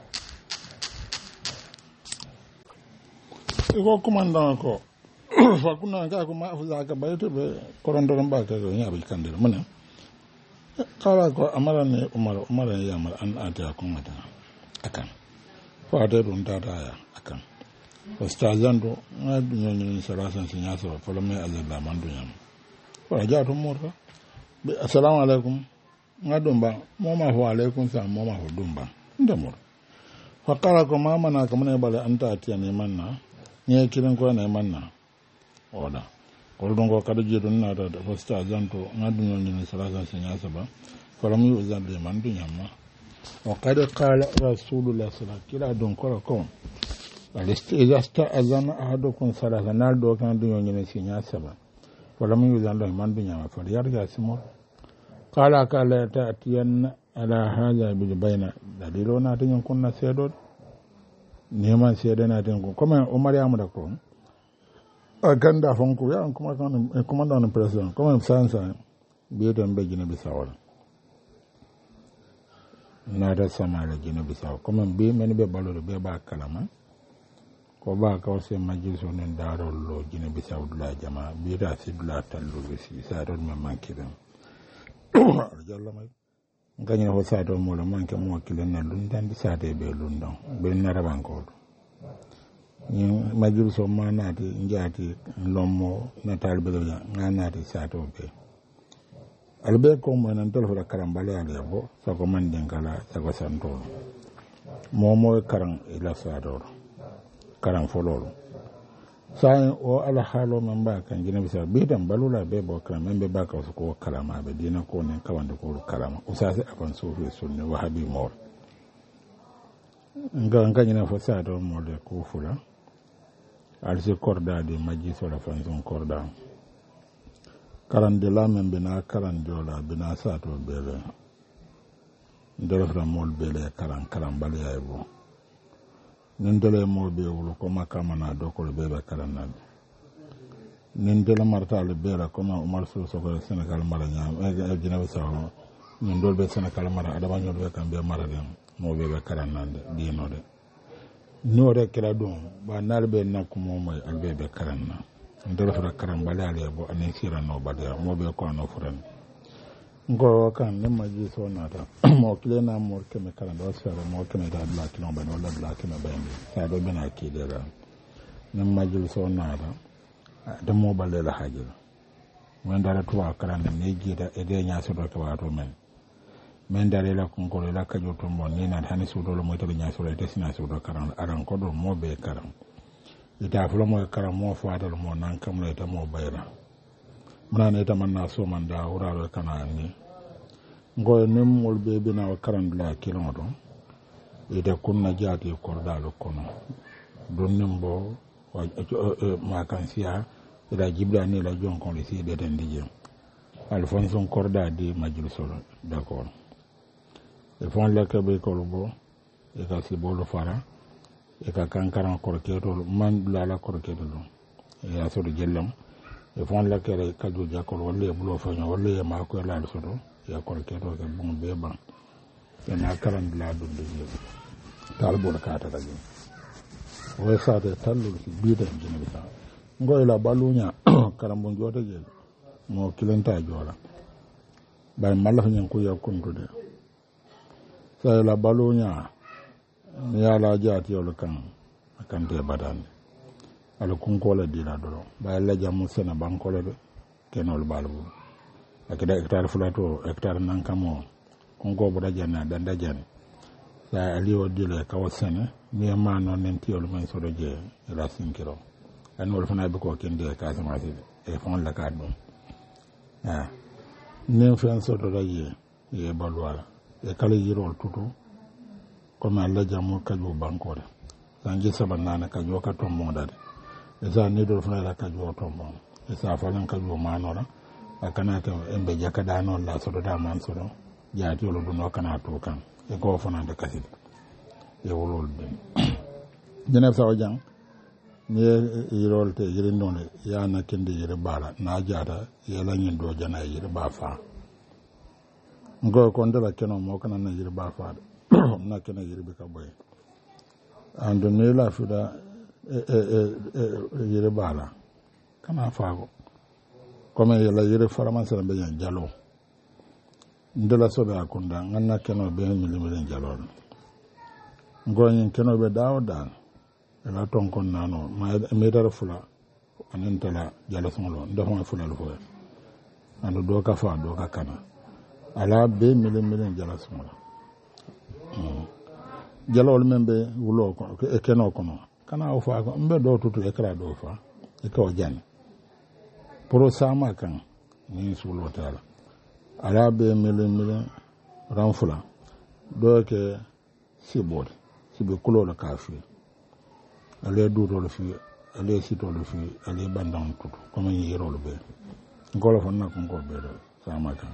iko komanda ko fa kuna ga ko ma afuza ka bayto be koronto ba ka nya bi kandira mana kala ko amara ne umar umar ya amara an ata ko mata akan fa da dun ta ya akan ostazando na dunyo ni salasan sinya so folome azaba mandunyam wala jaatu murra be assalamu alaikum ngadumba moma ho alaikum sa moma ho dumba ndamur fakara ko mama na kamane bale anta atiya ne manna nye kiran ko ne manna oda ko don ko kada je don na da ostazando ngadunyo ni salasan sinya so ba folome azaba mandunyam wa qad qala rasulullah sallallahu alaihi wasallam kila don ko ko إذا استأذن أحدكم ثلاثة نال دو كان دنيا نسي ناسبا ولم يؤذن له من دنيا فليرجع سمور قال قال تأتين على هذا بالبين دليلنا تنين كنا سيدود نيمان سيدنا تنين كما عمر يامر كون أكندا فنكو يا كما كان كما دون بريزيدنت كما سانسا بيتم بجنا بساول نادا سماله جنا بساول كما بي من بي بالو بي با كلام ko ba ka wase majliso nen darol lo jine bi sawdula jama bi ta sidula tallu bi si sa don ma manki ben jalla may ngani ho sa don mo la manki mo kilen na lun dan di sa de be lun don be na raban ko ni majliso ma na ti njati lommo na talbe la ngana ti sa to be albe ko mo nan tol fa karam bale ale bo sa ko man den kala sa ko santo mo mo karam ila sa do karan fololo sai o ala halo man ba kan gina bisa bidan balula be bo kan men be ba ka ko kalama be dina ko ne kawanda ko kalama o sa sai afan so fi sunni wahabi mor nga nga nyina fo sa do mo de ko fula al se korda de maji so la fan son korda karan de la men be na karan jola be na sa to bele ndoro fra mol bele karan karan bale ay bo nindele mo be wulu ko makama na do ko be be kala na nindele martale be la ko ma umar so so ko Senegal mara nya e jina be sawo nindol be Senegal mara adama nyol be kan be mara dem mo be be kala na di no de nore kira don ba narbe na kuma mai albebe karan na ndara fara karan balale bo anin sira no badara mo be ko no furan ngo kan ne maji so na ta mo kile na mo ke me karan do sara mo ke me da la kino ba no la la kino ba ni sa do bina ki dera ne maji so na da da mo balale hajira mo ndara tuwa karan ne gida e de nya so do ka wato men men dare la kun ko la ka joto mo ni na hani su do lo mo to nya so le desina su do karan aran ko do mo be karan ita fulo mo karan mo faata mo nan kam le ta mo bayra muna ne ta manna so man da wuraro kana ni ngo nem mol be be na karan la kilon do ida kunna jaati ko dalo kono don nimbo wa ma kan sia ida jibla ni la jon kon le si de den dije alfonso korda di majul solo d'accord e fon la ke be ko bo e ka si bolo fara e ka kankaran korketo man la la korketo do e ya so de jellam e fon la ke ka jo jakol wala e bulo fanyo wala e ma ko la so do ya korketo ke bum be ban e na karan la do de tal bo ka ta dagi o sa de tallu si bi de jini ta ngoy la balunya karambon jota je mo kilenta jola bay malax ñen ko yakundu de say la balunya ni ala jaati yo kan kan te badan ala kun ko la dina do bay la jamu sena banko le de kenol balbu akida hectare fulato hectare nankamo kun ko boda janna danda jan sa ali o dile ka wasene mi ma non nen tiol men so do je la sinkiro an wol fana be ko kende ka sama e fon la ka do ah nen fen so do ye ye balwala e kala yirol tutu comme alla jamu kaju bankore sanji sabanana kaju ka tombo dade e sa ne do fana la kaju tombo e sa falan kaju manora akana to embe jakada non la so do da man so do jaati lo do no kana to kan e ko fana de kasid e wolol be dina sa wajang ne yirol te yirin non ya na kende yire bala na jada yela nyin do jana yire ba fa ngo ko ndala keno mo kana na yire ba fa na kena yire be ka boy ando ne la fuda e e yire bala kana fa go comme yela yire farama sala be yan jalo ndala so be akunda nganna keno be milimire jalo ngo nyin keno be dawo dal ela ton kon nano ma medar fula anen tala jalo songlo ndo ma fula lo fo ando do ka fa do ka kana ala be milen milen jalo songlo jalo membe wulo ko e keno kono kana o fa ko mbe do tutu e kra do fa e ko jan pro sama kan ni sulo tala ala be milen milen ran fula do ke sibol sibe kulo la kafi ale duro le fi ale sito le fi ale bandan tutu comme yero le be ngolo fon na ko be do sama kan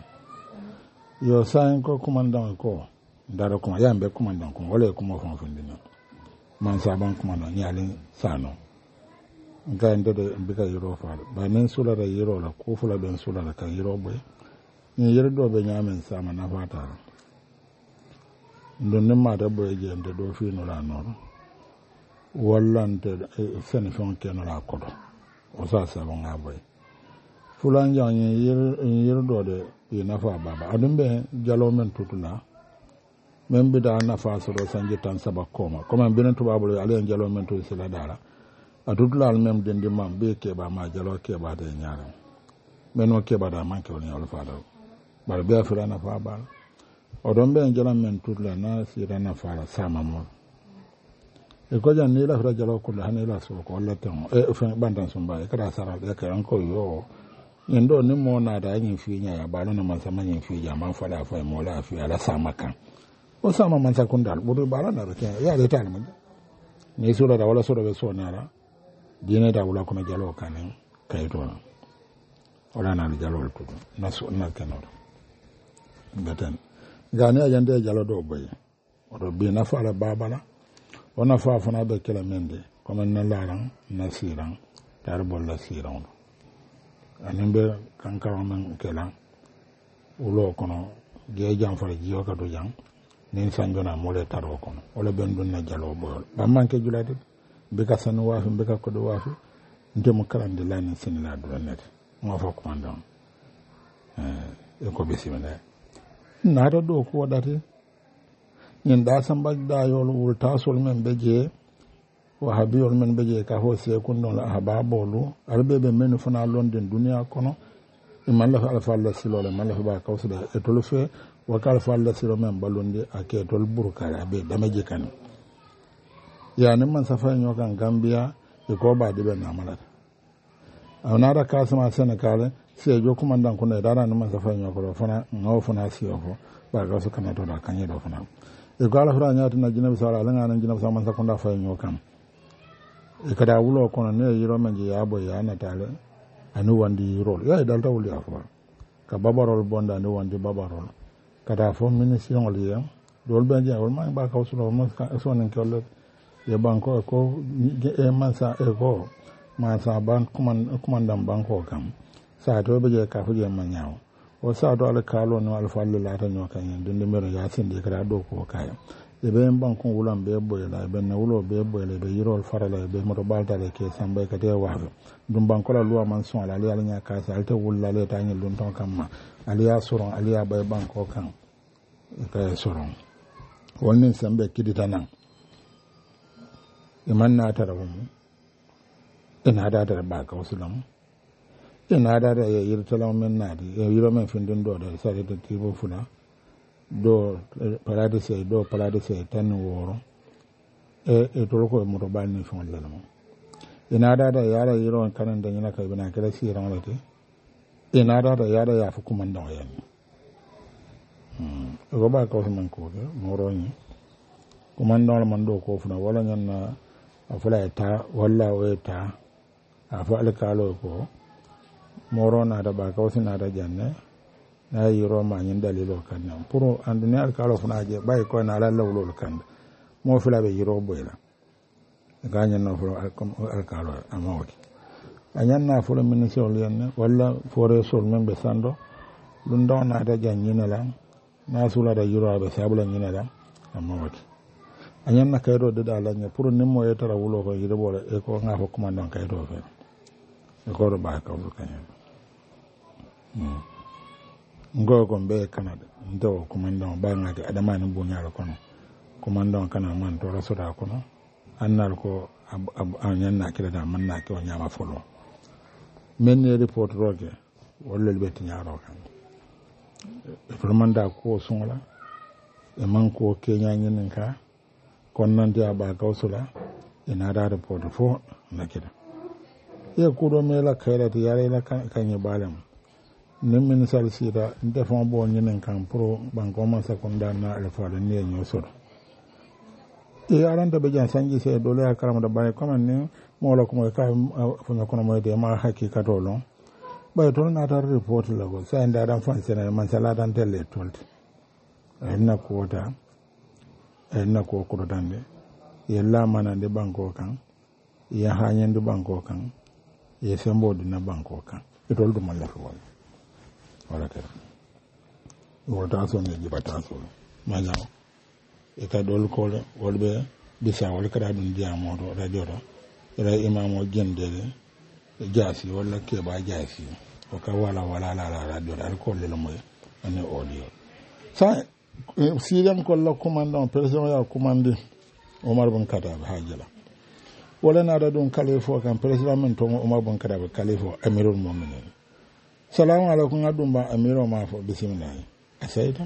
yo sain ko commandant ko ndara ko yambe commandant ko wala ko mo fon fon dina man saban commandant nyali sano ngande de mbika yero fa ba nen sula da yero la ko fula ben sula da kan yero boy ni yero do be nyamen sama na fata ndon ne ma da boy je nde do fi no la no wallante sene fon keno la kodo o sa sa bon aboy fulan jang yir yir do de yi nafa baba adum be jalo men tutula men bi da nafa so do sanje tan sabakoma comme benen tubabul ale jalo men tu sila dara adutula al mem dendi mam be ke ba ma jalo ke ba de nyaara men o ke ba da man ke woni al fa do bar be afira nafa ba o don be jalo men tutula na sira nafa la sama mo e ko jan ni la fra jalo ko la ne la so ko la tan e fa bandan so ba e kada sara de ka an ko yo yendo ni mo na da yin fi nya ya ba na man sama yin fi ja man fa da fa mo la fi ala sama kan o sama man sa kun dal bu ba la na ke ya de tan mun ni so da wala so da so na la dine da wala ko na jalo kan kay to wala na jalo to na so na kenor gaten gane ajande jalo do boy o do bi na fa la babala ona fa fana be kala mende comme na laran na siran tar bolla siran anembe kankara man kala ulo kono ge jam fa jiyo ka do jam nin sanjona mole taro kono wala ben dun na jalo boyol ba manke julade be ka sanu wafi be ka ko do wafi nte mo karande lani sinila do net mo fa ko mandon eh e ko bisimila na da do ko wadate nin da san bagda yol wul tasol men beje wa habiyol men beje ka ho se kun don la haba bolu arbe be men fana london duniya kono e man la alfa la silole man la ba kawsuda e tolu fe wa kal fa la silo men balonde ake tol burkara be damaje kan ya ne man safa nyokan gambia e ko ba de be na malata anara kasama senegal se jo kumandan kuna dara ne man safa nyokoro fana ngaw fana siyo fo ba ga su kana to da kanye do fana e ko ala fara nyaati na jinabi sala ala ngana jinabi sama sakunda fa nyokam e kada wulo kono ne yiro men je yabo ya na tale anu wandi rol ya dalta wuli afwa ka babarol bonda ne wandi babarol kada fo ministre ngol ya dol ben je wol ma ba ka usulo mo so nen ko ye banko ko e mansa e ko mansa ban kuman kumandam banko kam sa to be je ka fu je manyaw o sa do ala kalo no alfa Allah ta nyoka yin dinde mero ya sin de kada do ko kaya e be banko wulam be boyla be na wulo be boyla be yirol farala be mo balta le ke sambe ka te wa dum banko la luwa man son ala ali ala nya ka sa alta wulla le ta nyi lun ton kam ma ali ya soron ali ya bay banko kan e ka soron wonni sambe kidita nan iman na tara mu ina da da ba ka usulam ina da da ya yirtala men na di ya yiro men findin do da sai da tibo funa do paradise do paradise tan woro e e to ko mo to ban ni fon la mo ina da da ya da yiro kanan da ina kai bina kala si ran lati ina da da ya da ya fu kuma ndo yan hmm ko ba ko man ko mo ro ni kuma ndo man do ko funa wala nyan na afula ta walla weta afu alkalo ko moro na da ba kawsi na da janne na yiro ma nyin dalilo kan nan puro andune alkalo funa je bay ko na la lawlo kan mo fula be yiro boyla ganya no furo alkalo amawti anyan na furo min sol yanne walla fore sol men be sando dun do na da janyina la na sula da yiro be sabula nyina la amawti anyan na kaydo de dala nya pour nimmo e tara wulo ko yide bole e ko nga ko commandant kaydo fe e ko do ba ka wulo kanya hmm ngo ko be canada ndo commandant ba nga de adama ni bo nyaalo kono commandant kana man to rasura kono annal ko anyan na kila da man na ko nyama folo men ne report roge wala lebeti nyaaro kan e formanda ko sunla e man ko kenya nyin ka kon nanti aba kawsula ina da report fo na kida ye kudo mela kairati yare la kanye balam nim min sal sida nte fon bo nyinen kan pro banko ma sekonda na alfa le ne nyo soro e aranta be jan sanji se dole ya karama da bay comme ni mo la ko mo ka fo na kono mo de ma hakika to lon bay to na tar report la go sa nda dan fan sene man sala dan tele tolte na ko da na ko ko dande yella manande banko kan ya hanyande banko kan ye sembodi na banko kan itol dum la ko wala ka wota so ne jibata so maja e ka dol ko le wolbe bisa wala ka dun dia modo radio do ira imamo gendele jasi wala ke ba jasi o ka wala wala la la radio dal ko le mo ane audio sa sidan ko la commandant président ya commandé Omar bin Khattab hajala wala na da don kalifo kan président men to Omar bin Khattab kalifo amirul mu'minin salamu alaikum adum ba amiro ma fo bismillah asaita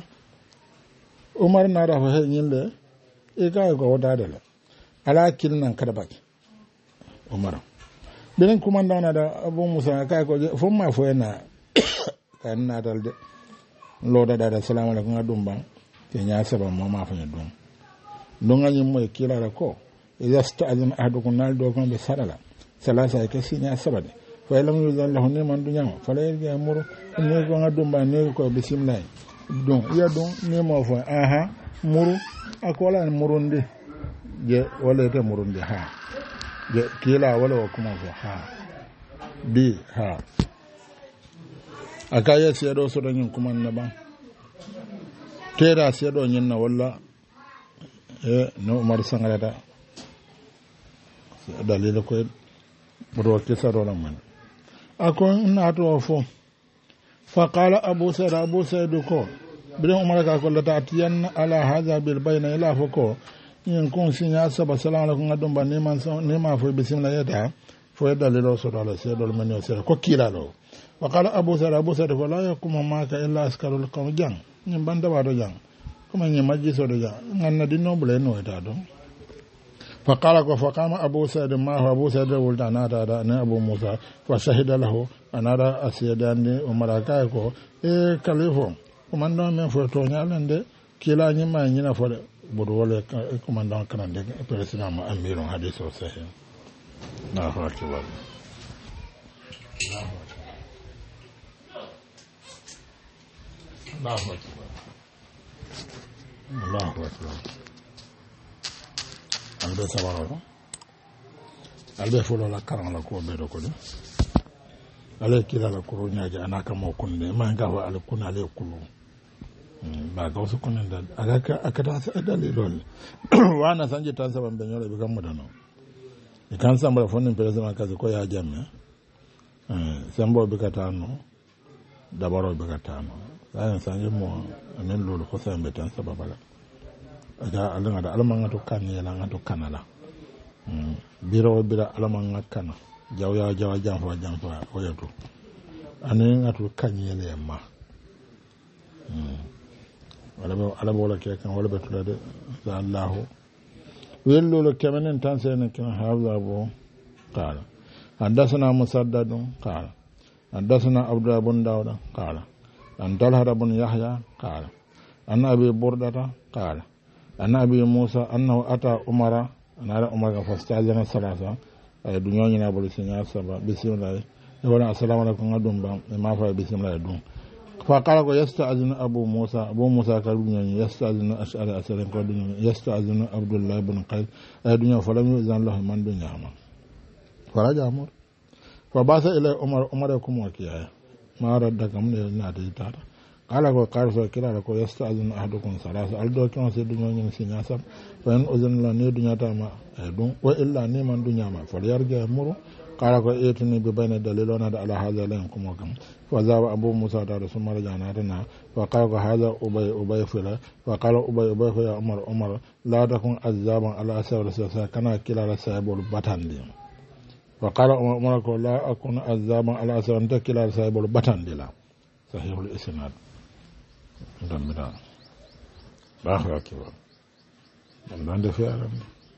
Omar na da fa hin le e ga go wada da la ala kilnan kada baki Omar benen commandant na da Abu Musa ka ko fo ma fo yana kan na dalde loda da salamu alaikum adum ba kenya saba mo ma fa dum donga nyim moy kila ra ko idha sta'adun ahadukum nal do kon be sadala salasa ke sinya sabade fa lam yuzan lahu ni man dunya fa la yarja amuru ne ko ngadum ba ne ko bismillah don ya don ne mo fa aha muru akola murunde je wala te murunde ha je kila wala wa kuma fa ha bi ha akaya se do so do nyin kuma na ba tera se do nyin na walla e no umar sangarata dalila ko bro kisaro la man akon nato fo fa qala abu sa'id abu sa'id ko bidan umar ka ko lata atiyan ala hadha bil bayna ila foko yin kon sinya saba salamu alaikum adon ba neman nema fo bismillah yata fo dalilo so dala se dol men yo se ko kilalo wa qala abu sa'id abu sa'id fa la yakum ma ka illa askarul qawm jang ni banda wado jang kuma ni majji so do jang nganna di noble no ta do fa qala ko fa qama abu sa'id ma huwa abu sa'id wulda na ta da na abu musa fa shahida lahu anara asiyadani umar ka ko e kalifo kuma ndo men fo to nyalande kila ni ma nyina fo bodo wala commandant kanande président ma amiron hadith o sahih na hawati wala Allahu akbar Allahu akbar albe sabaro albe folo la karan la ko be do ko de ale kila la ko nyaaje anaka mo kunne ma ngawa ale kuna ale kulu ba ga wasu kunan da aka aka ta sa dalilon wana sanje ta saban ben yole bigan mudano e kan sambara fonin president kaza ko ya jamme eh sambo bikata no dabaro bikata no sai sanje mo amen lolu ko sambe tan sababala ada alanga da alama to kan yela ngato kanala mm biro bira alama ngakana jawya jawa jamfa jamfa oyato anen ngato kan yele yamma mm wala ala bola ke kan wala betulade sallahu wello lo kemanen tan sene kan hawza bo qala hadathana musaddad qala hadathana abdullah bin dawud qala an talha bin yahya qala an abi burdata qala an abi musa annahu ata umara anara umara fastajana salasa ay dunyo nyina bol sinya saba bismillah wala assalamu alaikum adum ba ma fa bismillah dum فقال يستأذن أبو موسى أبو موسى كالدنيا يستأذن أشعر أسرين كالدنيا يستأذن عبد الله بن قيس الدنيا فلم يؤذن له من دنيا فرجع عمر فبعث إلى عمر عمر يكون وكيا ما ردك من النادي تارا قال قال فكلا لك يستأذن أحدكم ثلاثة ألدو كما سيدنا ينسي ناسب فإن أذن له ني دنيا تاما أدون وإلا ني من دنيا ما فليرجع عمر قال ko etini bi bayna dalilona da ala hadha la yankum kam fa zawa abu musa da rasul marjana dana wa qala ko hadha ubay ubay fila wa qala ubay ubay ya umar umar la takun azaban ala asar rasul kana kila la saibul batandi wa qala umar umar ko la akun azaban ala asar anta kila la saibul batandi la sahihul isnad dan bida ba hakiwa dan dan de fiaram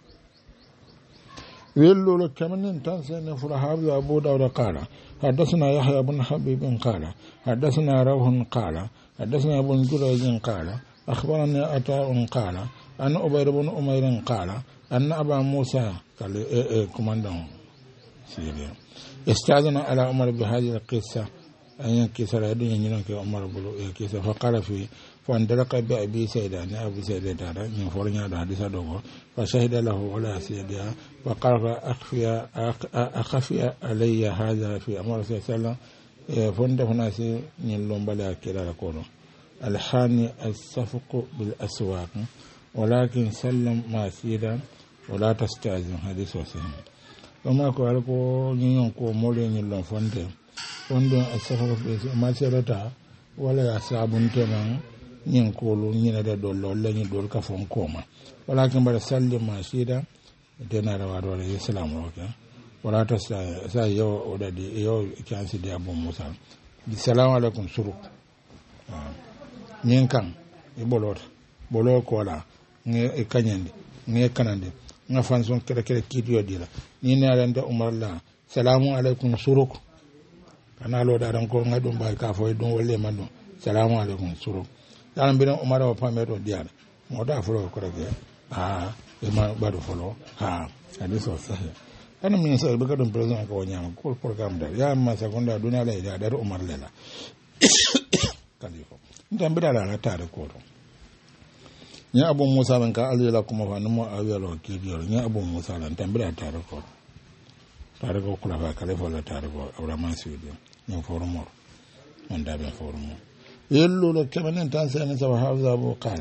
ويلو لكمن تنسى فرحاب أبو داود قال حدثنا يحيى بن حبيب قال حدثنا روح قال حدثنا ابن جريج قال أخبرني عطاء قال أن عبيد بن أمير قال أن أبا موسى قال إيه إيه كوماندان سيريا استأذن على عمر بهذه القصة أن ينكسر يدين ينك عمر بلو ينكسر فقال في فاندلق بأبي سيدا أن أبي سيدا دارا من فرنيا دا حديث دوغو فشهد له ولا سيدا وقال أخفي أخفي علي هذا في أمر صلى الله عليه وسلم فندفنا سي نلوم بلا كلا لكونو الحاني الصفق بالأسواق ولكن سلم ما سيدا ولا تستأذن حديث وسلم وما قال لكو نيون كو مولي نلوم فندم فندم الصفق ما سيدا ولا يصابون تمام nyin kolu nyina da dollo la nyi dol ka fon koma walakin bara sallim ma shida dena da wado le islam roka wala ta sa sa yo odadi yo kansi di abu musa di salamu alaikum suruk nyin kan e bolot bolo ko la nge e kanyande nge kanande nga fanson kere kere kidiyo dila ni ne aranda umar la salamu alaikum suruk kana lo da ran ko ngadum bay ka fo dum wolle man salamu alaikum suruk yaran bidan umar wa pameto diara mo da folo ko rege ah e ma badu folo ha hadiso sahih ana min sa be gadon president ko nyama ko program da ya ma seconda duniya la ida da umar lela kalifo ndan bida la tare ko to nya abu musa ban ka alila kuma fa nmo awelo ki dior nya abu musa lan tan bida tare ko tare ko kula fa kalifo la tare ko abraman suudi nya formo on da be formo yello lo kemanen tan sen sa hawza abu qala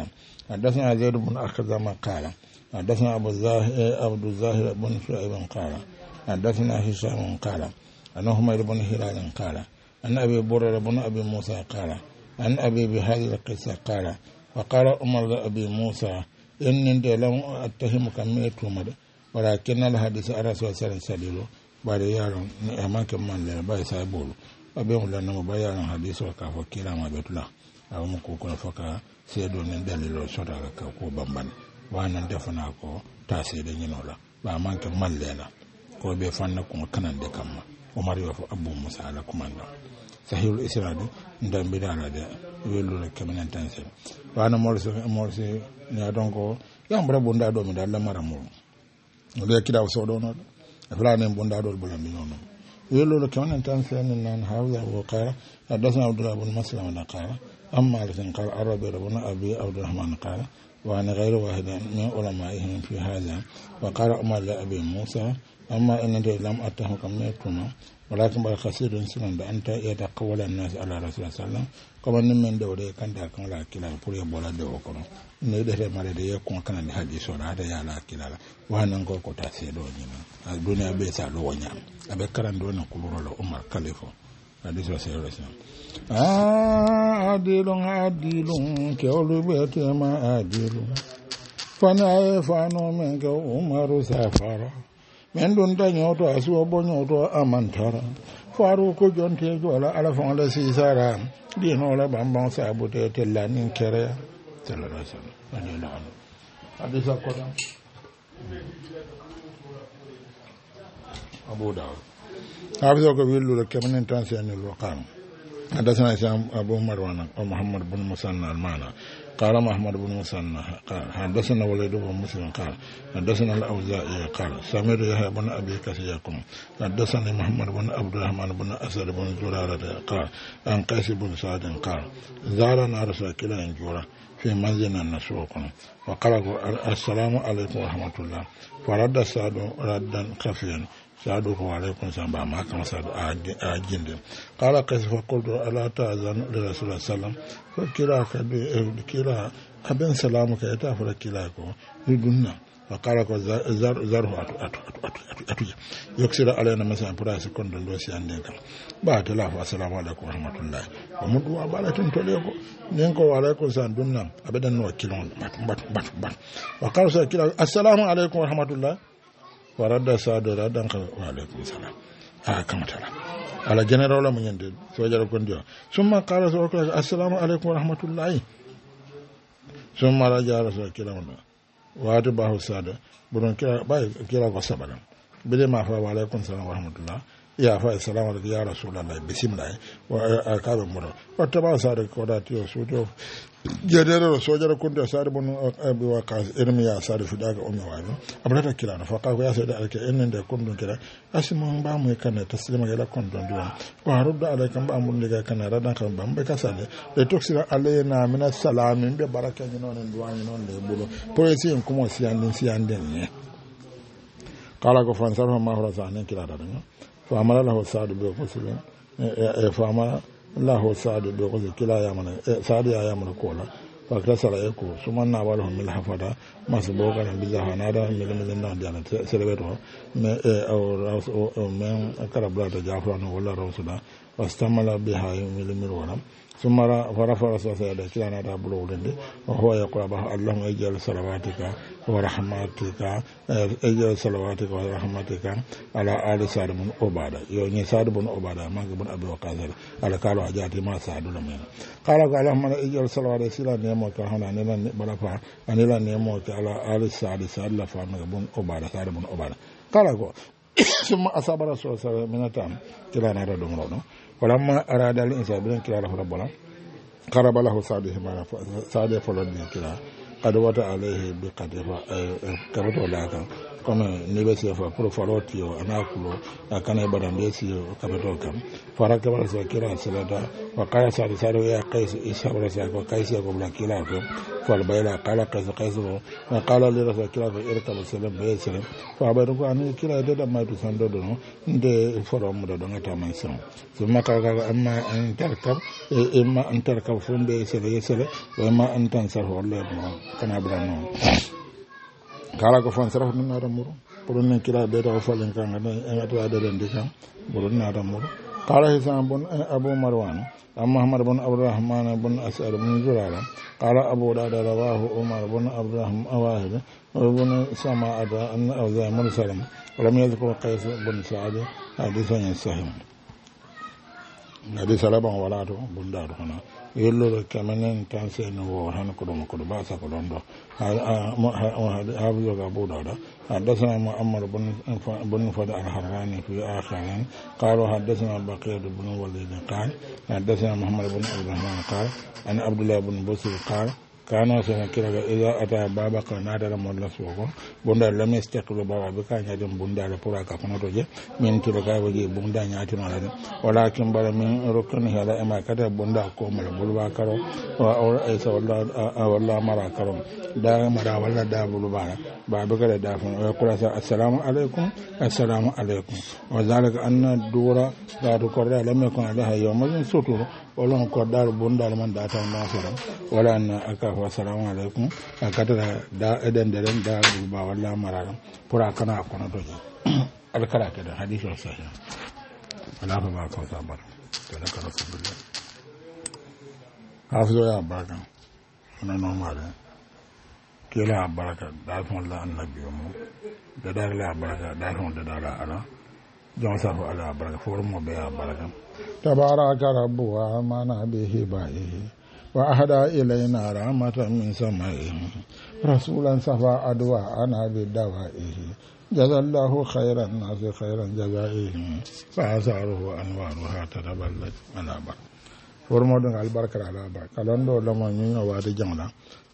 حدثنا زيد بن أخزم قال حدثنا أبو الزاهر عبد الزاهر بن شعيب قال حدثنا هشام قال أن حميد بن هلال قال أن أبي بريرة بن أبي موسى قال أن أبي بهذه القصة قال وقال عمر لأبي موسى إني لم أتهمك ميتومد ولكن الحديث الرسول صلى الله عليه وسلم بعد يارون أمانك من لنا باي سايبول أبيهم لنا مبايا حديث وكافو كلا ما بيتلا أو مكوكو فكا سيدون دليل سودا كاكو بامبان وانا دفنا كو تاسيد نينولا بأمانك من لنا كو بيفانا كو كنان دي كما عمر يوفو أبو موسى على كمانا صحيح الإسراد ندم بدانا دي ويلو كمن تنسل وانا مورسي مورسي نيادونكو يامبرا بوندا دومي دالا مرامو ودي كده وسودونا فلان بوندا دول بولامي نونو ويلو كمن تنسل نان هاويا وقال حدثنا عبد الله بن مسلم قال أما على قال عربي ربنا أبي عبد الرحمن قال وأنا غير واحد من علمائهم في هذا وقال أمر لأبي موسى أما إن لم أتهمك ميتنا ولكن بل خسير سنن أنت يتقول الناس على رسول الله صلى الله عليه وسلم كما نمن دوري كان دا كان لا كلا بوري بولا دو كون ne de mare de yakon kana ni hadisi wala da ya la kilala wannan ko ko ta sai do nyina a duniya be sa lo wonya abe karan do na kuluro lo umar kalifo hadisi wa sai rasul ah adilun adilun ke olu be te ma adilun fana e fano men ke umaru safara men don da nyoto asu obo nyoto amantara faru ko jonte jola ala fon la sisara di no la bambon sabute tella nin kere tella rasul ani la hadisa ko da abu daud hafiz ko wilu le kemen tan sen lo qam حدثنا أبو مروان أو محمد بن مسنى المعنى قال محمد بن مسنى قال حدثنا وليد بن مسلم قال حدثنا الأوزاعي قال سمعت يحيى بن أبي كثير يقول حدثني محمد بن عبد الرحمن بن أسد بن زرارة قال عن قيس بن سعد قال زارنا رسول كلا جورا في منزل النسوق وقال السلام عليكم ورحمة الله فرد سعد ردا خفيا سعدوك وعليكم سلام ما كما سعد أجند قال قيس فقلت ألا تأذن لرسول الله صلى الله عليه وسلم فكلا كلا أبن سلامك يتافر كلاكو لدنا فقال زار زاره أتو أتو أتو أتو أتو يكسر علينا مثلا براس كندن دوسي عندك بعد الله والسلام عليكم ورحمة الله ومدوا أبالة تليكو نينكو وعليكم سلام دنا أبدا نوكلون بات بات بات بات وقال سكلا السلام عليكم ورحمة الله ورد سعد ردا وعليكم السلام ها كما ترى على جنرال من يند سوجر كونديو ثم قال السلام عليكم ورحمه الله ثم رجع رسول الله واتبعه سعد بدون كلا باي كلا وسبلا بده ما فا وعليكم السلام ورحمه الله يا فا السلام عليكم يا رسول الله بسم الله وأكاب مر واتبع سعد كوداتيو سوتو جديرو سوجر كنت سار بن ابي وقاص ارميا سار في داغ امي واني ابرata kilana fa ka ya sai da alke enen da kundun kira asimun ba mu kana taslima ga kundun duwa wa rudda alaikum ba mun daga kana radan kan ba mu ka sale da toksira alaina min assalamin be baraka ni non duwa ni non le bulo poesi en kuma siyan siyan den ne kala ko fan sarfa ma hora sa ne kila da ne fa amara lahu sa'd bi muslim e fa amara الله سعد بيقول كلا يا من سعد يا من كولا فكسر يكو ثم ناولهم من الحفظة مسبوقا بزها نادا من من النادي سلبته أو أو من كربلاء جعفر ولا رسولا واستعمل بها من المرونا ثم فرفع رسول الله كلا نادا بلولندي وهو يقول اللهم اجعل صلواتك ورحمتك اجعل صلواتك ورحمتك على آل سعد بن عبادة يعني سعد بن عبادة ما بن أبي وقاص على قالوا حاجاتي ما سعد لمن قال اللهم اجعل صلواتك سلا نيمك هنا نلا بلفا انلا نيمك على آل سعد سعد لفا بن عبادة سعد بن عبادة قال ثم أصاب رسول الله صلى الله عليه وسلم كلا نادا دمرون ولما أراد الإنسان بلن كلا له ربنا قرب له سعد همانا سعد فلن كلا قد وضع عليه بقدفة كبت ولاكا كما نبسي فقر فلوتيو أناكلو كان يبدان بيسيو كبتو كم فرق برسو كلا سلطة وقال سعد سعد يا قيس إشاب رساك وقيس يقوم لكلا فالبيلا قال قيس قيس وقال لرسول كلا إركب السلام بيسلم فأبدو أني كلا يدد ما تسندو دونو ندي فرم مددون تامنسون ثم قال أما أن تركب إما أن تركب فون بيسل يسل وإما أن تنصر الله kana bra no kala ko fon saraf na da muru pour ne kila be do falen kan ngata to ada den dikam buru na da muru kala hisan bun abu marwan amma muhammad bin abdurrahman bin asad bin zurara qala abu dawud rawahu umar bin abdurrahman awahid bin sama'ada an awza mursalam ولم يذكر قيس بن سعد حديثا صحيح حديث سلام ولا تو بندار هنا يلو كمان كان سين هو هنا كلهم كلهم باسا كلهم دو هذا هذا أبو داود حدثنا معمر بن بن فدع الحراني في آخر قالوا حدثنا بقية بن وليد قال حدثنا محمد بن عبد الرحمن قال عن عبد الله بن بصير قال كانوا سنكرا إذا أتى بابك نادر مدلسوكو بندا لم يستقبل بابا بكا نادم بندا لبورا كفنا توجه من تلقى وجه بندا ناتي نادم ولكن بل من ركن هذا إما كتب بندا كوم البلوا كرو أو إيسا والله والله مرا كرو دا مرا والله دا بلوا بابك دا فن ويقول السلام عليكم السلام عليكم وذلك أن الدورة لا تقرر لم يكن عليها يوم سطور ولن قدر بندا لمن داتا ناصرا ولا أن أكا assalamu alaikum akatara da eden daren da ba wallahi mararam pura kana kono doje alkara ke da hadisi sahih ala ba ka sabar to da kana sabar hafizo ya baraka na normal kila baraka da fon la annabi mu da dar la baraka da fon da dara ala jon sa ala baraka for mo be baraka tabaraka rabbu wa amana bihi ba'ihi وأهدى إلينا رحمة من سمائه رسولا صفى أدواءنا بدوائه جزى الله خير الناس خيرا جزائه فأثاره أنوارها تتبلد على بر فرمودن البركة على بر كلندو لما نيو وادي جملا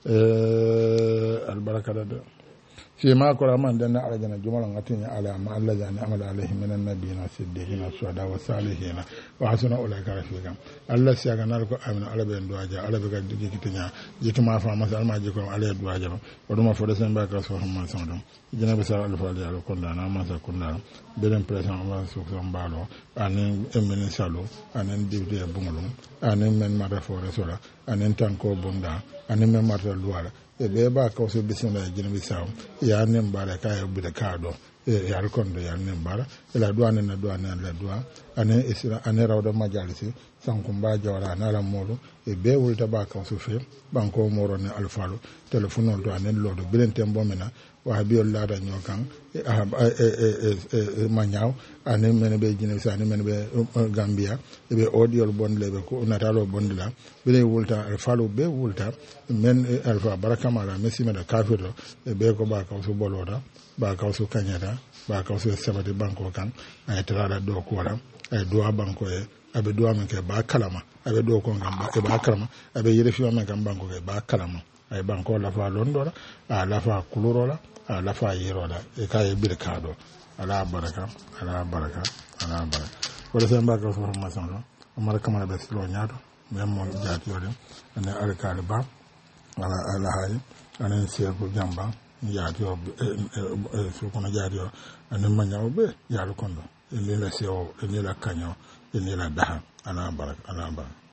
البركة فيما كل من دنا على جنا جملة غتني على ما الله جل عمل عليه من النبيين والصديقين والشهداء والصالحين وحسن أولئك رفيقا الله سيغنا لكم أمن على بين دواجا على بك ديكي كتنيا جيت ما فهم مثلا ما جيكم على دواجا ودما فرسن باك رسولهم ما سندم جنا بسال الفالي على كنا ما سكنا بين بريسان ما سوكم بالو أنين أمين سالو أنين ديودي بونغلوم أنين من ما رفورة سولا أنين تانكو بوندا أنين من ما تلوارا ebe ba ka so bisina jina bisaw ya nem bara ka ya bude kado ya kondo ya nem bara ila duane na duane la dua ane isra ane rawda majalisi sankumba jawra na la molo e be wulta ba ka so fe banko moro ne alfalo telefono do ane lodo bilen tembo mena wa biyo lada nyokan e e manyaw ane men be jina bisa ane men be gambia e be audio bon lebe ko natalo bondila bile wulta alfalo be wulta men alfa baraka mala mesi meda kafiro e be ko ba ka so boloda ba ka so kanyata ba ka so sabati banko kan ay trada do ko wala ay do banko e abe do amen ke ba kalama abe do ko ngam ba e ba kalama abe yere fi amen kan banko ke ba kalama ay banko la fa londora a la fa kulorola a la fa yerola e kay bir kado ala baraka ala baraka ala baraka wala sen ba ka so formation lo amara kamara be silo nyaato même mo jaati yode ane alkali ba ala ala hay anen seko jamba yaati o su kono jaati o anen manyaw be yaalo kondo ni la seo ni la kanyo ni la daha ala baraka ala baraka